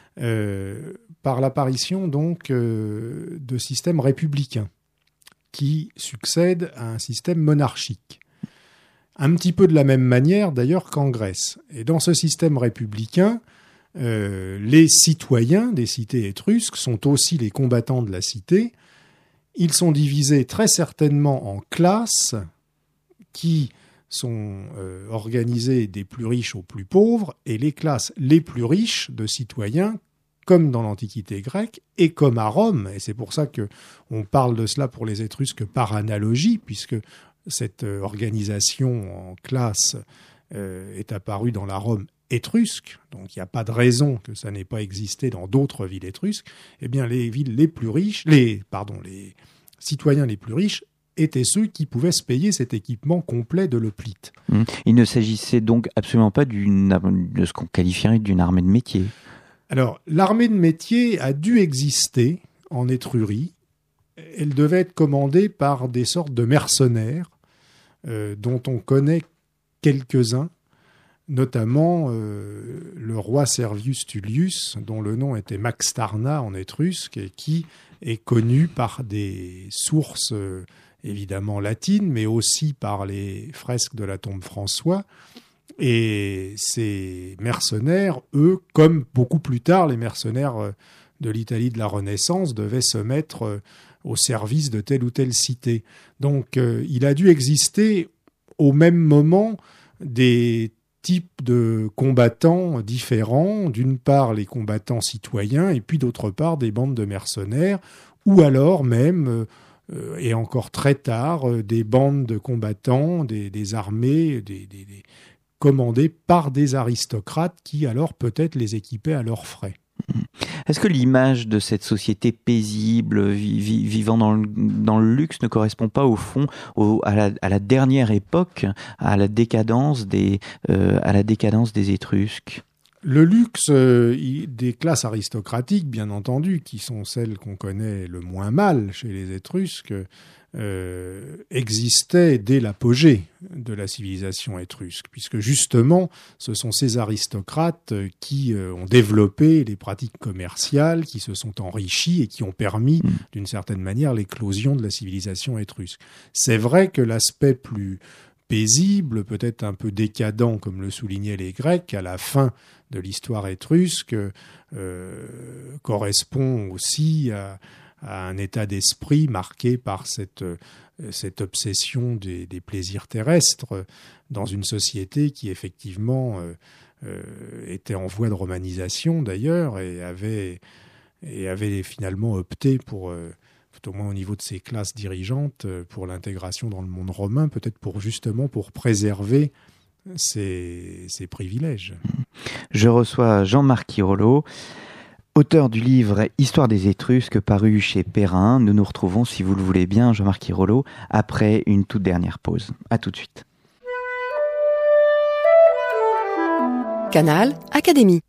euh, par l'apparition donc euh, de systèmes républicains qui succèdent à un système monarchique. Un petit peu de la même manière d'ailleurs qu'en Grèce. Et dans ce système républicain, euh, les citoyens des cités étrusques sont aussi les combattants de la cité. Ils sont divisés très certainement en classes qui sont euh, organisées des plus riches aux plus pauvres, et les classes les plus riches de citoyens, comme dans l'Antiquité grecque et comme à Rome. Et c'est pour ça qu'on parle de cela pour les Étrusques par analogie, puisque cette euh, organisation en classes euh, est apparue dans la Rome étrusque, donc il n'y a pas de raison que ça n'ait pas existé dans d'autres villes étrusques. Eh bien, les villes les plus riches, les, pardon, les citoyens les plus riches étaient ceux qui pouvaient se payer cet équipement complet de l'hoplite. Il ne s'agissait donc absolument pas d'une, de ce qu'on qualifierait d'une armée de métier. Alors, l'armée de métier a dû exister en Étrurie. Elle devait être commandée par des sortes de mercenaires, euh, dont on connaît quelques-uns, notamment euh, le roi Servius Tullius, dont le nom était Max Tarna en étrusque, et qui est connu par des sources euh, évidemment latines, mais aussi par les fresques de la tombe François. Et ces mercenaires, eux, comme beaucoup plus tard les mercenaires de l'Italie de la Renaissance, devaient se mettre au service de telle ou telle cité. Donc euh, il a dû exister au même moment des types de combattants différents, d'une part les combattants citoyens et puis d'autre part des bandes de mercenaires, ou alors même, euh, et encore très tard, euh, des bandes de combattants, des, des armées, des, des, des, commandées par des aristocrates qui alors peut-être les équipaient à leurs frais. Est-ce que l'image de cette société paisible, vi- vi- vivant dans le, dans le luxe, ne correspond pas au fond au, à, la, à la dernière époque, à la décadence des, euh, à la décadence des Étrusques ? Le luxe euh, des classes aristocratiques, bien entendu, qui sont celles qu'on connaît le moins mal chez les Étrusques, euh, existait dès l'apogée de la civilisation étrusque, puisque justement, ce sont ces aristocrates qui euh, ont développé les pratiques commerciales, qui se sont enrichis et qui ont permis, d'une certaine manière, l'éclosion de la civilisation étrusque. C'est vrai que l'aspect plus paisible, peut-être un peu décadent, comme le soulignaient les Grecs, à la fin de l'histoire étrusque, euh, correspond aussi à, à un état d'esprit marqué par cette, cette obsession des, des plaisirs terrestres dans une société qui, effectivement, euh, euh, était en voie de romanisation, d'ailleurs, et avait, et avait finalement opté pour... Euh, tout au moins au niveau de ses classes dirigeantes, pour l'intégration dans le monde romain, peut-être pour justement pour préserver ses, ses privilèges. Je reçois Jean-Marc Quirolo, auteur du livre Histoire des Étrusques, paru chez Perrin. Nous nous retrouvons, si vous le voulez bien, Jean-Marc Quirolo, après une toute dernière pause. À tout de suite. Canal Académie.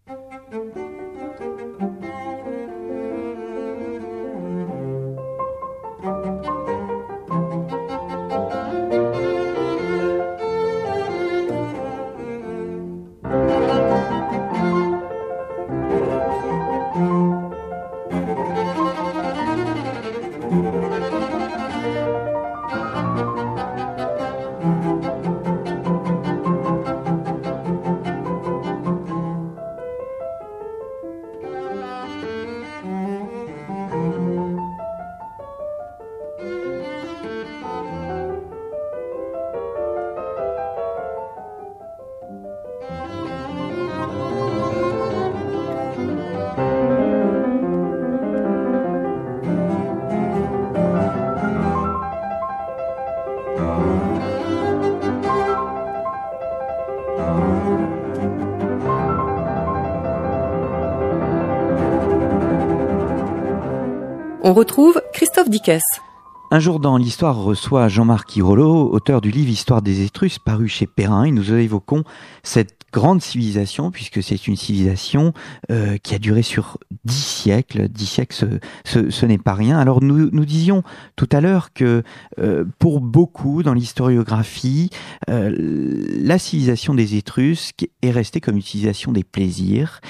On retrouve Christophe Dickès. Un jour dans l'histoire reçoit Jean-Marc Quirolo, auteur du livre Histoire des Étrusques, paru chez Perrin, et nous évoquons cette grande civilisation, puisque c'est une civilisation euh, qui a duré sur dix siècles. Dix siècles, ce, ce, ce n'est pas rien. Alors nous, nous disions tout à l'heure que euh, pour beaucoup dans l'historiographie, euh, la civilisation des Étrusques est restée comme une civilisation des plaisirs,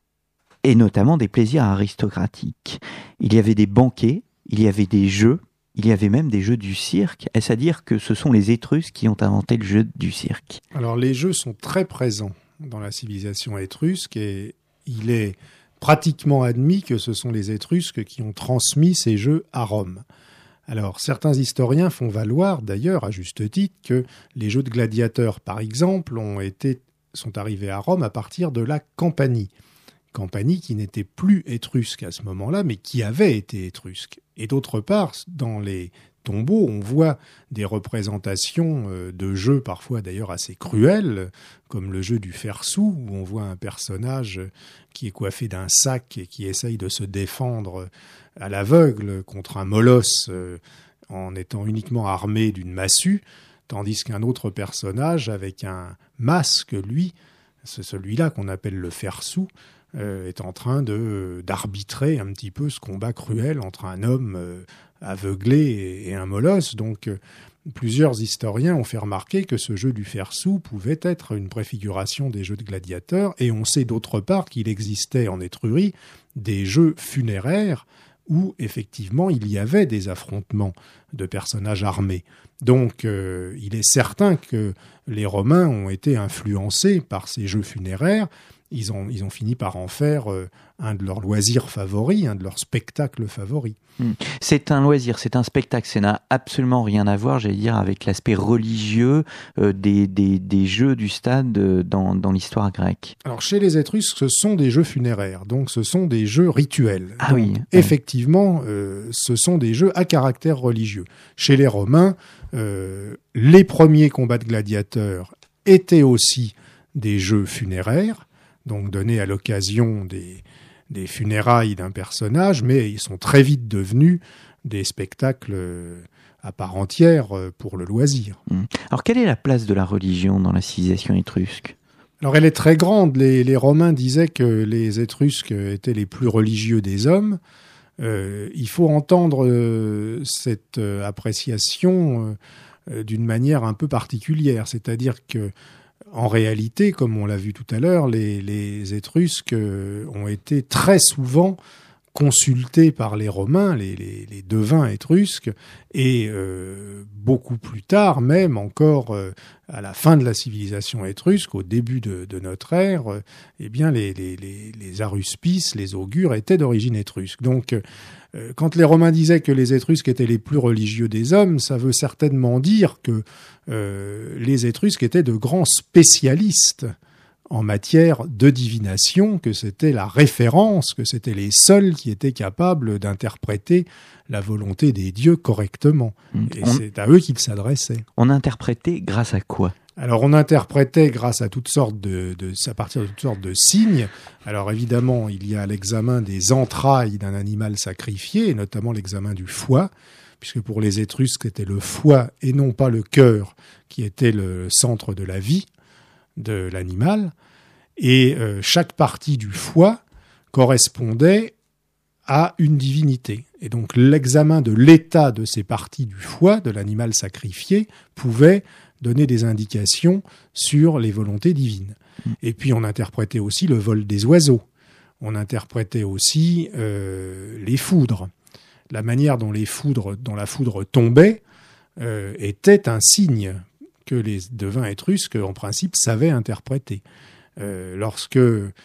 et notamment des plaisirs aristocratiques. Il y avait des banquets, il y avait des jeux, il y avait même des jeux du cirque. Est-ce à dire que ce sont les Étrusques qui ont inventé le jeu du cirque ? Alors les jeux sont très présents dans la civilisation étrusque et il est pratiquement admis que ce sont les Étrusques qui ont transmis ces jeux à Rome. Alors certains historiens font valoir d'ailleurs à juste titre que les jeux de gladiateurs par exemple ont été, sont arrivés à Rome à partir de la Campanie. Campanie qui n'était plus étrusque à ce moment-là, mais qui avait été étrusque. Et d'autre part, dans les tombeaux, on voit des représentations de jeux parfois d'ailleurs assez cruels, comme le jeu du Fersou, où on voit un personnage qui est coiffé d'un sac et qui essaye de se défendre à l'aveugle contre un molosse en étant uniquement armé d'une massue, tandis qu'un autre personnage avec un masque, lui, c'est celui-là qu'on appelle le Fersou, Euh, est en train de, d'arbitrer un petit peu ce combat cruel entre un homme euh, aveuglé et, et un molosse. Donc euh, plusieurs historiens ont fait remarquer que ce jeu du Fersou pouvait être une préfiguration des jeux de gladiateurs, et on sait d'autre part qu'il existait en Étrurie des jeux funéraires où effectivement il y avait des affrontements de personnages armés. Donc euh, il est certain que les Romains ont été influencés par ces jeux funéraires. Ils ont, ils ont fini par en faire euh, un de leurs loisirs favoris, un de leurs spectacles favoris. Mmh. C'est un loisir, c'est un spectacle, ça n'a absolument rien à voir, j'allais dire, avec l'aspect religieux euh, des, des, des jeux du stade euh, dans, dans l'histoire grecque. Alors chez les Étrusques, ce sont des jeux funéraires, donc ce sont des jeux rituels. Ah donc, oui. Effectivement, euh, ce sont des jeux à caractère religieux. Chez les Romains, euh, les premiers combats de gladiateurs étaient aussi des jeux funéraires, donc donnés à l'occasion des, des funérailles d'un personnage, mais ils sont très vite devenus des spectacles à part entière pour le loisir. Alors quelle est la place de la religion dans la civilisation étrusque ? Alors elle est très grande. Les, les Romains disaient que les Étrusques étaient les plus religieux des hommes. Euh, il faut entendre euh, cette euh, appréciation euh, d'une manière un peu particulière, c'est-à-dire que en réalité, comme on l'a vu tout à l'heure, les, les Étrusques ont été très souvent consultés par les Romains, les, les, les devins étrusques, et euh, beaucoup plus tard, même encore euh, à la fin de la civilisation étrusque, au début de, de notre ère, euh, eh bien les, les, les, les aruspices, les augures étaient d'origine étrusque. Donc, euh, quand les Romains disaient que les Étrusques étaient les plus religieux des hommes, ça veut certainement dire que euh, les Étrusques étaient de grands spécialistes en matière de divination, que c'était la référence, que c'était les seuls qui étaient capables d'interpréter la volonté des dieux correctement. Mmh. Et on... c'est à eux qu'ils s'adressaient. On interprétait grâce à quoi ? Alors on interprétait grâce à toutes sortes de, de, à partir de toutes sortes de signes. Alors évidemment, il y a l'examen des entrailles d'un animal sacrifié, et notamment l'examen du foie, puisque pour les Étrusques, c'était le foie et non pas le cœur qui était le centre de la vie de l'animal. Et euh, chaque partie du foie correspondait à une divinité. Et donc l'examen de l'état de ces parties du foie de l'animal sacrifié pouvait donner des indications sur les volontés divines. Et puis on interprétait aussi le vol des oiseaux. On interprétait aussi euh, les foudres. La manière dont les foudres, dont la foudre tombait euh, était un signe que les devins étrusques, en principe, savaient interpréter. Euh, lorsque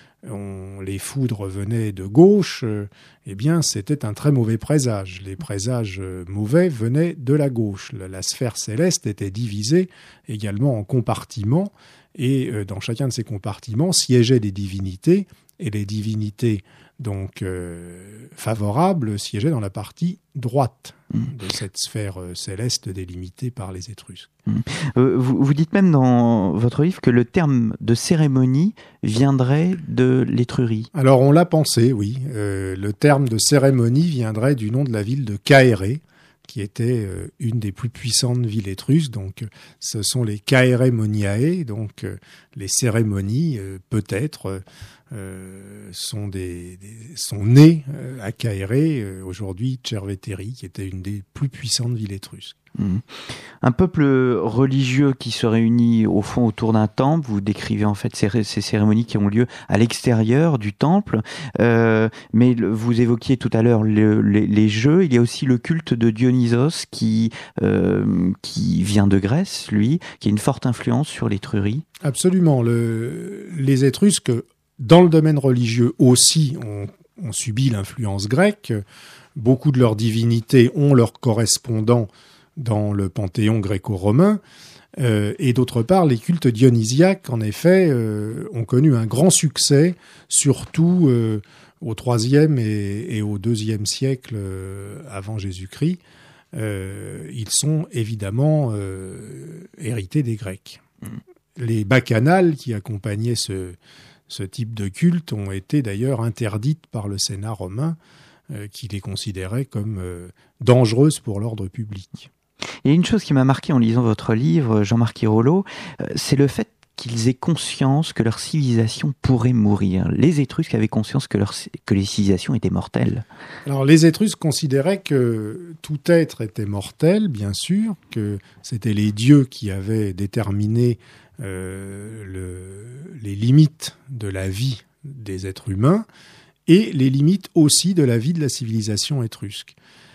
on, les foudres venaient de gauche, euh, eh bien, c'était un très mauvais présage. Les présages euh, mauvais venaient de la gauche. La, la sphère céleste était divisée également en compartiments, et euh, dans chacun de ces compartiments siégeaient des divinités, et les divinités donc euh, favorables siégeaient dans la partie droite mmh. de cette sphère euh, céleste délimitée par les Étrusques. Mmh. Euh, vous, vous dites même dans votre livre que le terme de cérémonie viendrait de l'Étrurie. Alors on l'a pensé, oui. Euh, le terme de cérémonie viendrait du nom de la ville de Caere, qui était euh, une des plus puissantes villes étrusques. Donc ce sont les Caere Moniae, donc euh, les cérémonies euh, peut-être euh, sont, des, des, sont nées euh, à Caere, euh, aujourd'hui Cerveteri, qui était une des plus puissantes villes étrusques. Mmh. Un peuple religieux qui se réunit au fond autour d'un temple. Vous décrivez en fait ces, ces cérémonies qui ont lieu à l'extérieur du temple, euh, mais le, vous évoquiez tout à l'heure le, les, les jeux. Il y a aussi le culte de Dionysos qui, euh, qui vient de Grèce, lui, qui a une forte influence sur l'Étrurie. Absolument. Le, les Étrusques, dans le domaine religieux aussi, ont, ont subi l'influence grecque. Beaucoup de leurs divinités ont leurs correspondants dans le panthéon gréco-romain, euh, et d'autre part, les cultes dionysiaques, en effet, euh, ont connu un grand succès, surtout euh, au troisième et, et au deuxième siècle euh, avant Jésus-Christ. Euh, ils sont évidemment euh, hérités des Grecs. Mmh. Les bacchanales qui accompagnaient ce, ce type de culte ont été d'ailleurs interdites par le Sénat romain, euh, qui les considérait comme euh, dangereuses pour l'ordre public. Il y a une chose qui m'a marqué en lisant votre livre, Jean-Marc Irolo, c'est le fait qu'ils aient conscience que leur civilisation pourrait mourir. Les Étrusques avaient conscience que, leur, que les civilisations étaient mortelles. Alors les Étrusques considéraient que tout être était mortel, bien sûr, que c'était les dieux qui avaient déterminé euh, le, les limites de la vie des êtres humains et les limites aussi de la vie de la civilisation étrusque.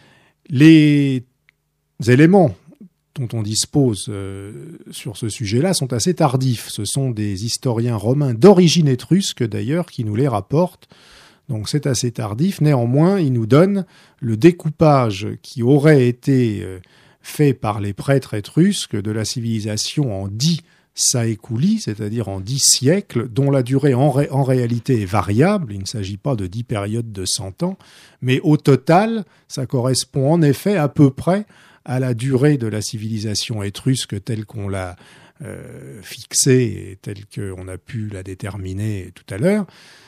Les éléments dont on dispose euh, sur ce sujet-là sont assez tardifs. Ce sont des historiens romains d'origine étrusque, d'ailleurs, qui nous les rapportent. Donc c'est assez tardif. Néanmoins, ils nous donnent le découpage qui aurait été euh, fait par les prêtres étrusques de la civilisation en dix saeculi, c'est-à-dire en dix siècles, dont la durée en, ré- en réalité est variable. Il ne s'agit pas de dix périodes de cent ans, mais au total, ça correspond en effet à peu près à la durée de la civilisation étrusque telle qu'on l'a euh, fixée et telle qu'on a pu la déterminer tout à l'heure.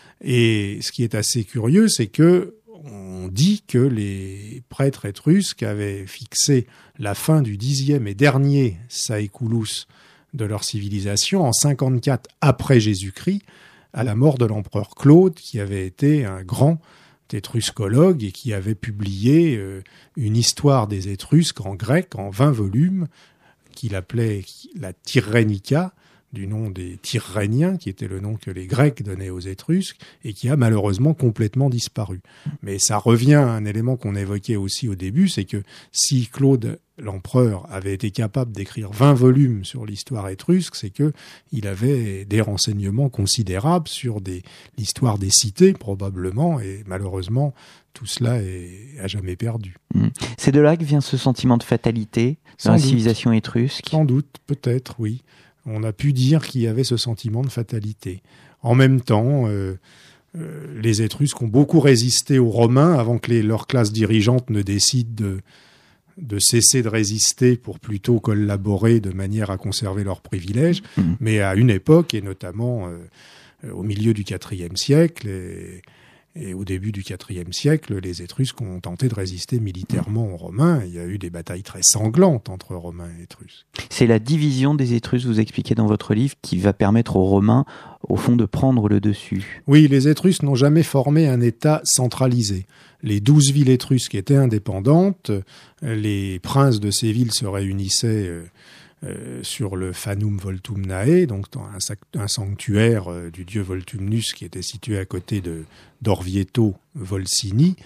Et ce qui est assez curieux, c'est que on dit que les prêtres étrusques avaient fixé la fin du dixième et dernier saeculus de leur civilisation en cinquante-quatre après Jésus-Christ, à la mort de l'empereur Claude, qui avait été un grand étruscologue et qui avait publié euh, une histoire des Étrusques en grec en vingt volumes, qu'il appelait la Tyrrhenica, du nom des Tyrrhéniens, qui était le nom que les Grecs donnaient aux Étrusques, et qui a malheureusement complètement disparu. Mais ça revient à un élément qu'on évoquait aussi au début, c'est que si Claude, l'empereur, avait été capable d'écrire vingt volumes sur l'histoire étrusque, c'est que il avait des renseignements considérables sur des, l'histoire des cités, probablement, et malheureusement, tout cela est à jamais perdu. Mmh. C'est de là que vient ce sentiment de fatalité dans la civilisation étrusque ? Sans doute, peut-être, oui. On a pu dire qu'il y avait ce sentiment de fatalité. En même temps, euh, euh, les Étrusques ont beaucoup résisté aux Romains avant que les, leur classe dirigeante ne décide de, de cesser de résister pour plutôt collaborer de manière à conserver leurs privilèges. Mmh. Mais à une époque, et notamment euh, au milieu du quatrième siècle, et, et au début du quatrième siècle, les Étrusques ont tenté de résister militairement aux Romains. Il y a eu des batailles très sanglantes entre Romains et Étrusques. C'est la division des Étrusques, vous expliquez dans votre livre, qui va permettre aux Romains, au fond, de prendre le dessus. Oui, les Étrusques n'ont jamais formé un État centralisé. Les douze villes étrusques étaient indépendantes. Les princes de ces villes se réunissaient euh, Euh, sur le Fanum Voltumnae, donc dans un, sac- un sanctuaire euh, du dieu Voltumnus qui était situé à côté de d'Orvieto Volsini.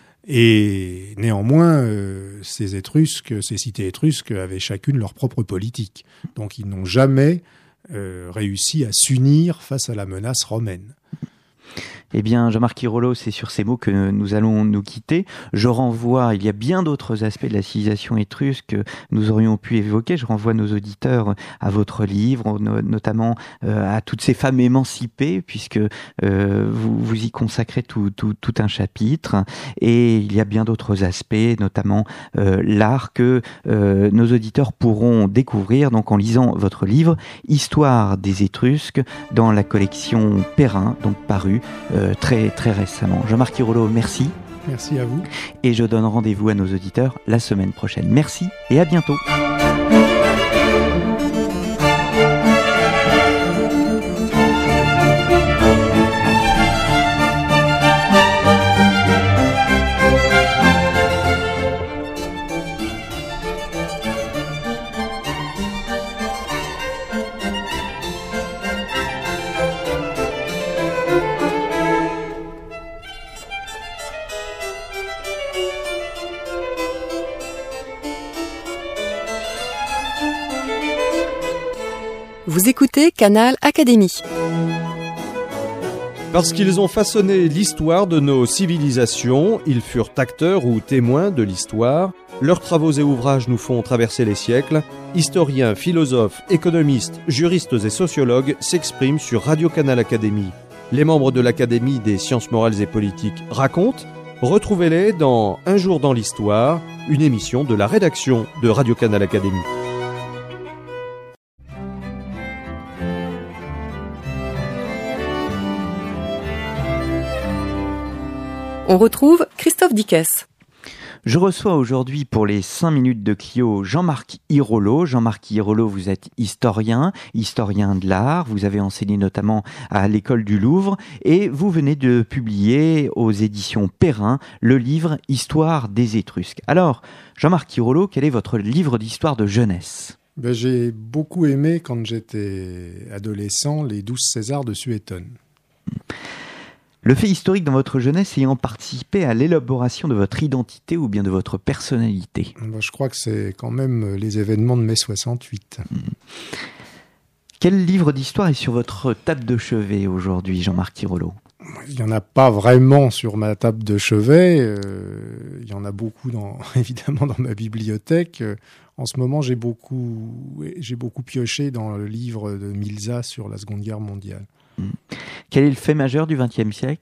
Et néanmoins, euh, ces Étrusques, ces cités étrusques avaient chacune leur propre politique. Donc ils n'ont jamais euh, réussi à s'unir face à la menace romaine. Eh bien, Jean-Marc Quirolo, c'est sur ces mots que nous allons nous quitter. Je renvoie, il y a bien d'autres aspects de la civilisation étrusque que nous aurions pu évoquer. Je renvoie nos auditeurs à votre livre, no- notamment euh, à toutes ces femmes émancipées, puisque euh, vous, vous y consacrez tout, tout, tout un chapitre. Et il y a bien d'autres aspects, notamment euh, l'art, que euh, nos auditeurs pourront découvrir donc en lisant votre livre « Histoire des Étrusques » dans la collection Perrin, donc paru Euh, très très récemment. Jean-Marc Quirolo, merci. Merci à vous. Et je donne rendez-vous à nos auditeurs la semaine prochaine. Merci et à bientôt. Vous écoutez Canal Académie. Parce qu'ils ont façonné l'histoire de nos civilisations, ils furent acteurs ou témoins de l'histoire. Leurs travaux et ouvrages nous font traverser les siècles. Historiens, philosophes, économistes, juristes et sociologues s'expriment sur Radio Canal Académie. Les membres de l'Académie des sciences morales et politiques racontent. Retrouvez-les dans Un jour dans l'histoire, une émission de la rédaction de Radio Canal Académie. On retrouve Christophe Dickès. Je reçois aujourd'hui pour les cinq minutes de Clio Jean-Marc Irolo. Jean-Marc Irolo, vous êtes historien, historien de l'art. Vous avez enseigné notamment à l'école du Louvre et vous venez de publier aux éditions Perrin le livre Histoire des Étrusques. Alors, Jean-Marc Irolo, quel est votre livre d'histoire de jeunesse ? Ben, j'ai beaucoup aimé, quand j'étais adolescent, les douze Césars de Suétone. Le fait historique dans votre jeunesse ayant participé à l'élaboration de votre identité ou bien de votre personnalité ? Ben, je crois que c'est quand même les événements de mai soixante-huit. Mmh. Quel livre d'histoire est sur votre table de chevet aujourd'hui, Jean-Marc Irolo ? Il n'y en a pas vraiment sur ma table de chevet. Euh, il y en a beaucoup, dans, évidemment, dans ma bibliothèque. Euh, en ce moment, j'ai beaucoup, j'ai beaucoup pioché dans le livre de Milza sur la Seconde Guerre mondiale. Mmh. Quel est le fait majeur du vingtième siècle ?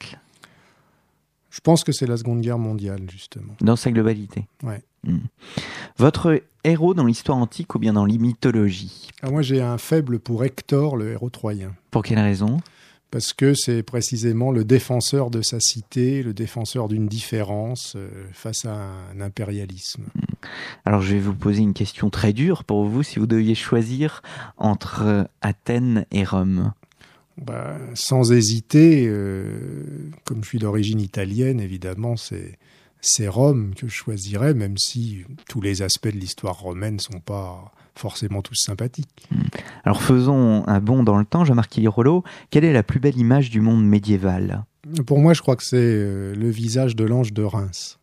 Je pense que c'est la Seconde Guerre mondiale, justement. Dans sa globalité ? Ouais. Mmh. Votre héros dans l'histoire antique ou bien dans la mythologie ? Ah, moi, j'ai un faible pour Hector, le héros troyen. Pour quelle raison ? Parce que c'est précisément le défenseur de sa cité, le défenseur d'une différence euh, face à un impérialisme. Alors je vais vous poser une question très dure pour vous, si vous deviez choisir entre Athènes et Rome. Bah, sans hésiter, euh, comme je suis d'origine italienne, évidemment, c'est, c'est Rome que je choisirais, même si tous les aspects de l'histoire romaine ne sont pas forcément tous sympathiques. Alors faisons un bond dans le temps, Jean-Marc Irolo. Quelle est la plus belle image du monde médiéval ? Pour moi, je crois que c'est euh, le visage de l'ange de Reims.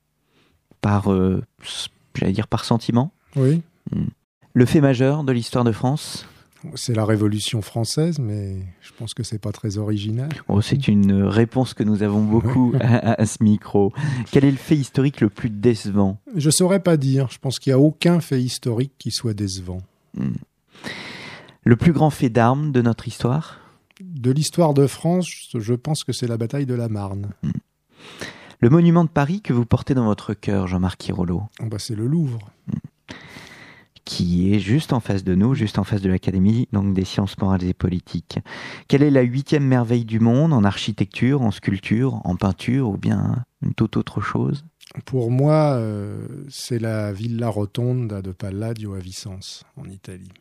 Par, euh, j'allais dire par sentiment ? Oui. Le fait majeur de l'histoire de France ? C'est la Révolution française, mais je pense que c'est pas très original. Oh, c'est une réponse que nous avons beaucoup à, à ce micro. Quel est le fait historique le plus décevant ? Je saurais pas dire. Je pense qu'il n'y a aucun fait historique qui soit décevant. Hmm. Le plus grand fait d'armes de notre histoire ? De l'histoire de France, je pense que c'est la bataille de la Marne. Hmm. Le monument de Paris que vous portez dans votre cœur, Jean-Marc Irolo ? Oh bah, c'est le Louvre. Hmm. Qui est juste en face de nous, juste en face de l'Académie donc des sciences morales et politiques. Quelle est la huitième merveille du monde en architecture, en sculpture, en peinture ou bien une toute autre chose ? Pour moi, euh, c'est la Villa Rotonda de Palladio à Vicence, en Italie.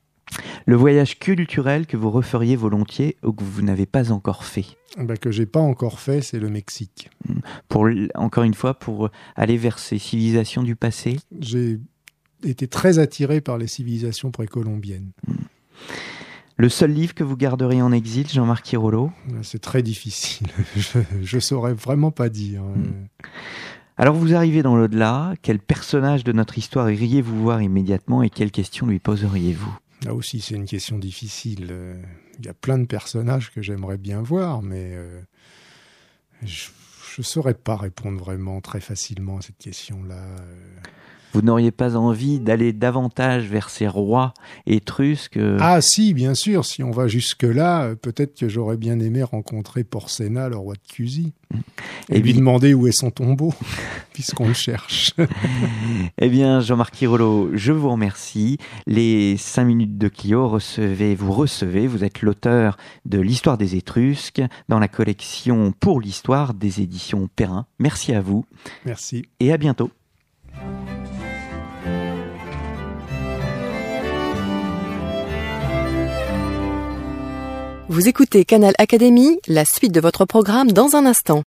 Le voyage culturel que vous referiez volontiers ou que vous n'avez pas encore fait ? Bah, que j'ai pas encore fait, c'est le Mexique. Pour, encore une fois, pour aller vers ces civilisations du passé ? J'ai été très attiré par les civilisations précolombiennes. Le seul livre que vous garderiez en exil, Jean-Marc Irolo ? C'est très difficile. Je ne saurais vraiment pas dire. Alors vous arrivez dans l'au-delà. Quel personnage de notre histoire iriez-vous voir immédiatement et quelles questions lui poseriez-vous ? Là aussi, c'est une question difficile. Il y a plein de personnages que j'aimerais bien voir, mais euh, je ne saurais pas répondre vraiment très facilement à cette question-là. Vous n'auriez pas envie d'aller davantage vers ces rois étrusques ? Ah si, bien sûr, si on va jusque-là, peut-être que j'aurais bien aimé rencontrer Porséna, le roi de Cusy, et, et lui demander où est son tombeau, puisqu'on le cherche. Eh bien, Jean-Marc Irolo, je vous remercie. Les cinq minutes de Clio, recevez, vous recevez, vous êtes l'auteur de l'Histoire des Étrusques dans la collection Pour l'Histoire des éditions Perrin. Merci à vous. Merci. Et à bientôt. Vous écoutez Canal Académie, la suite de votre programme dans un instant.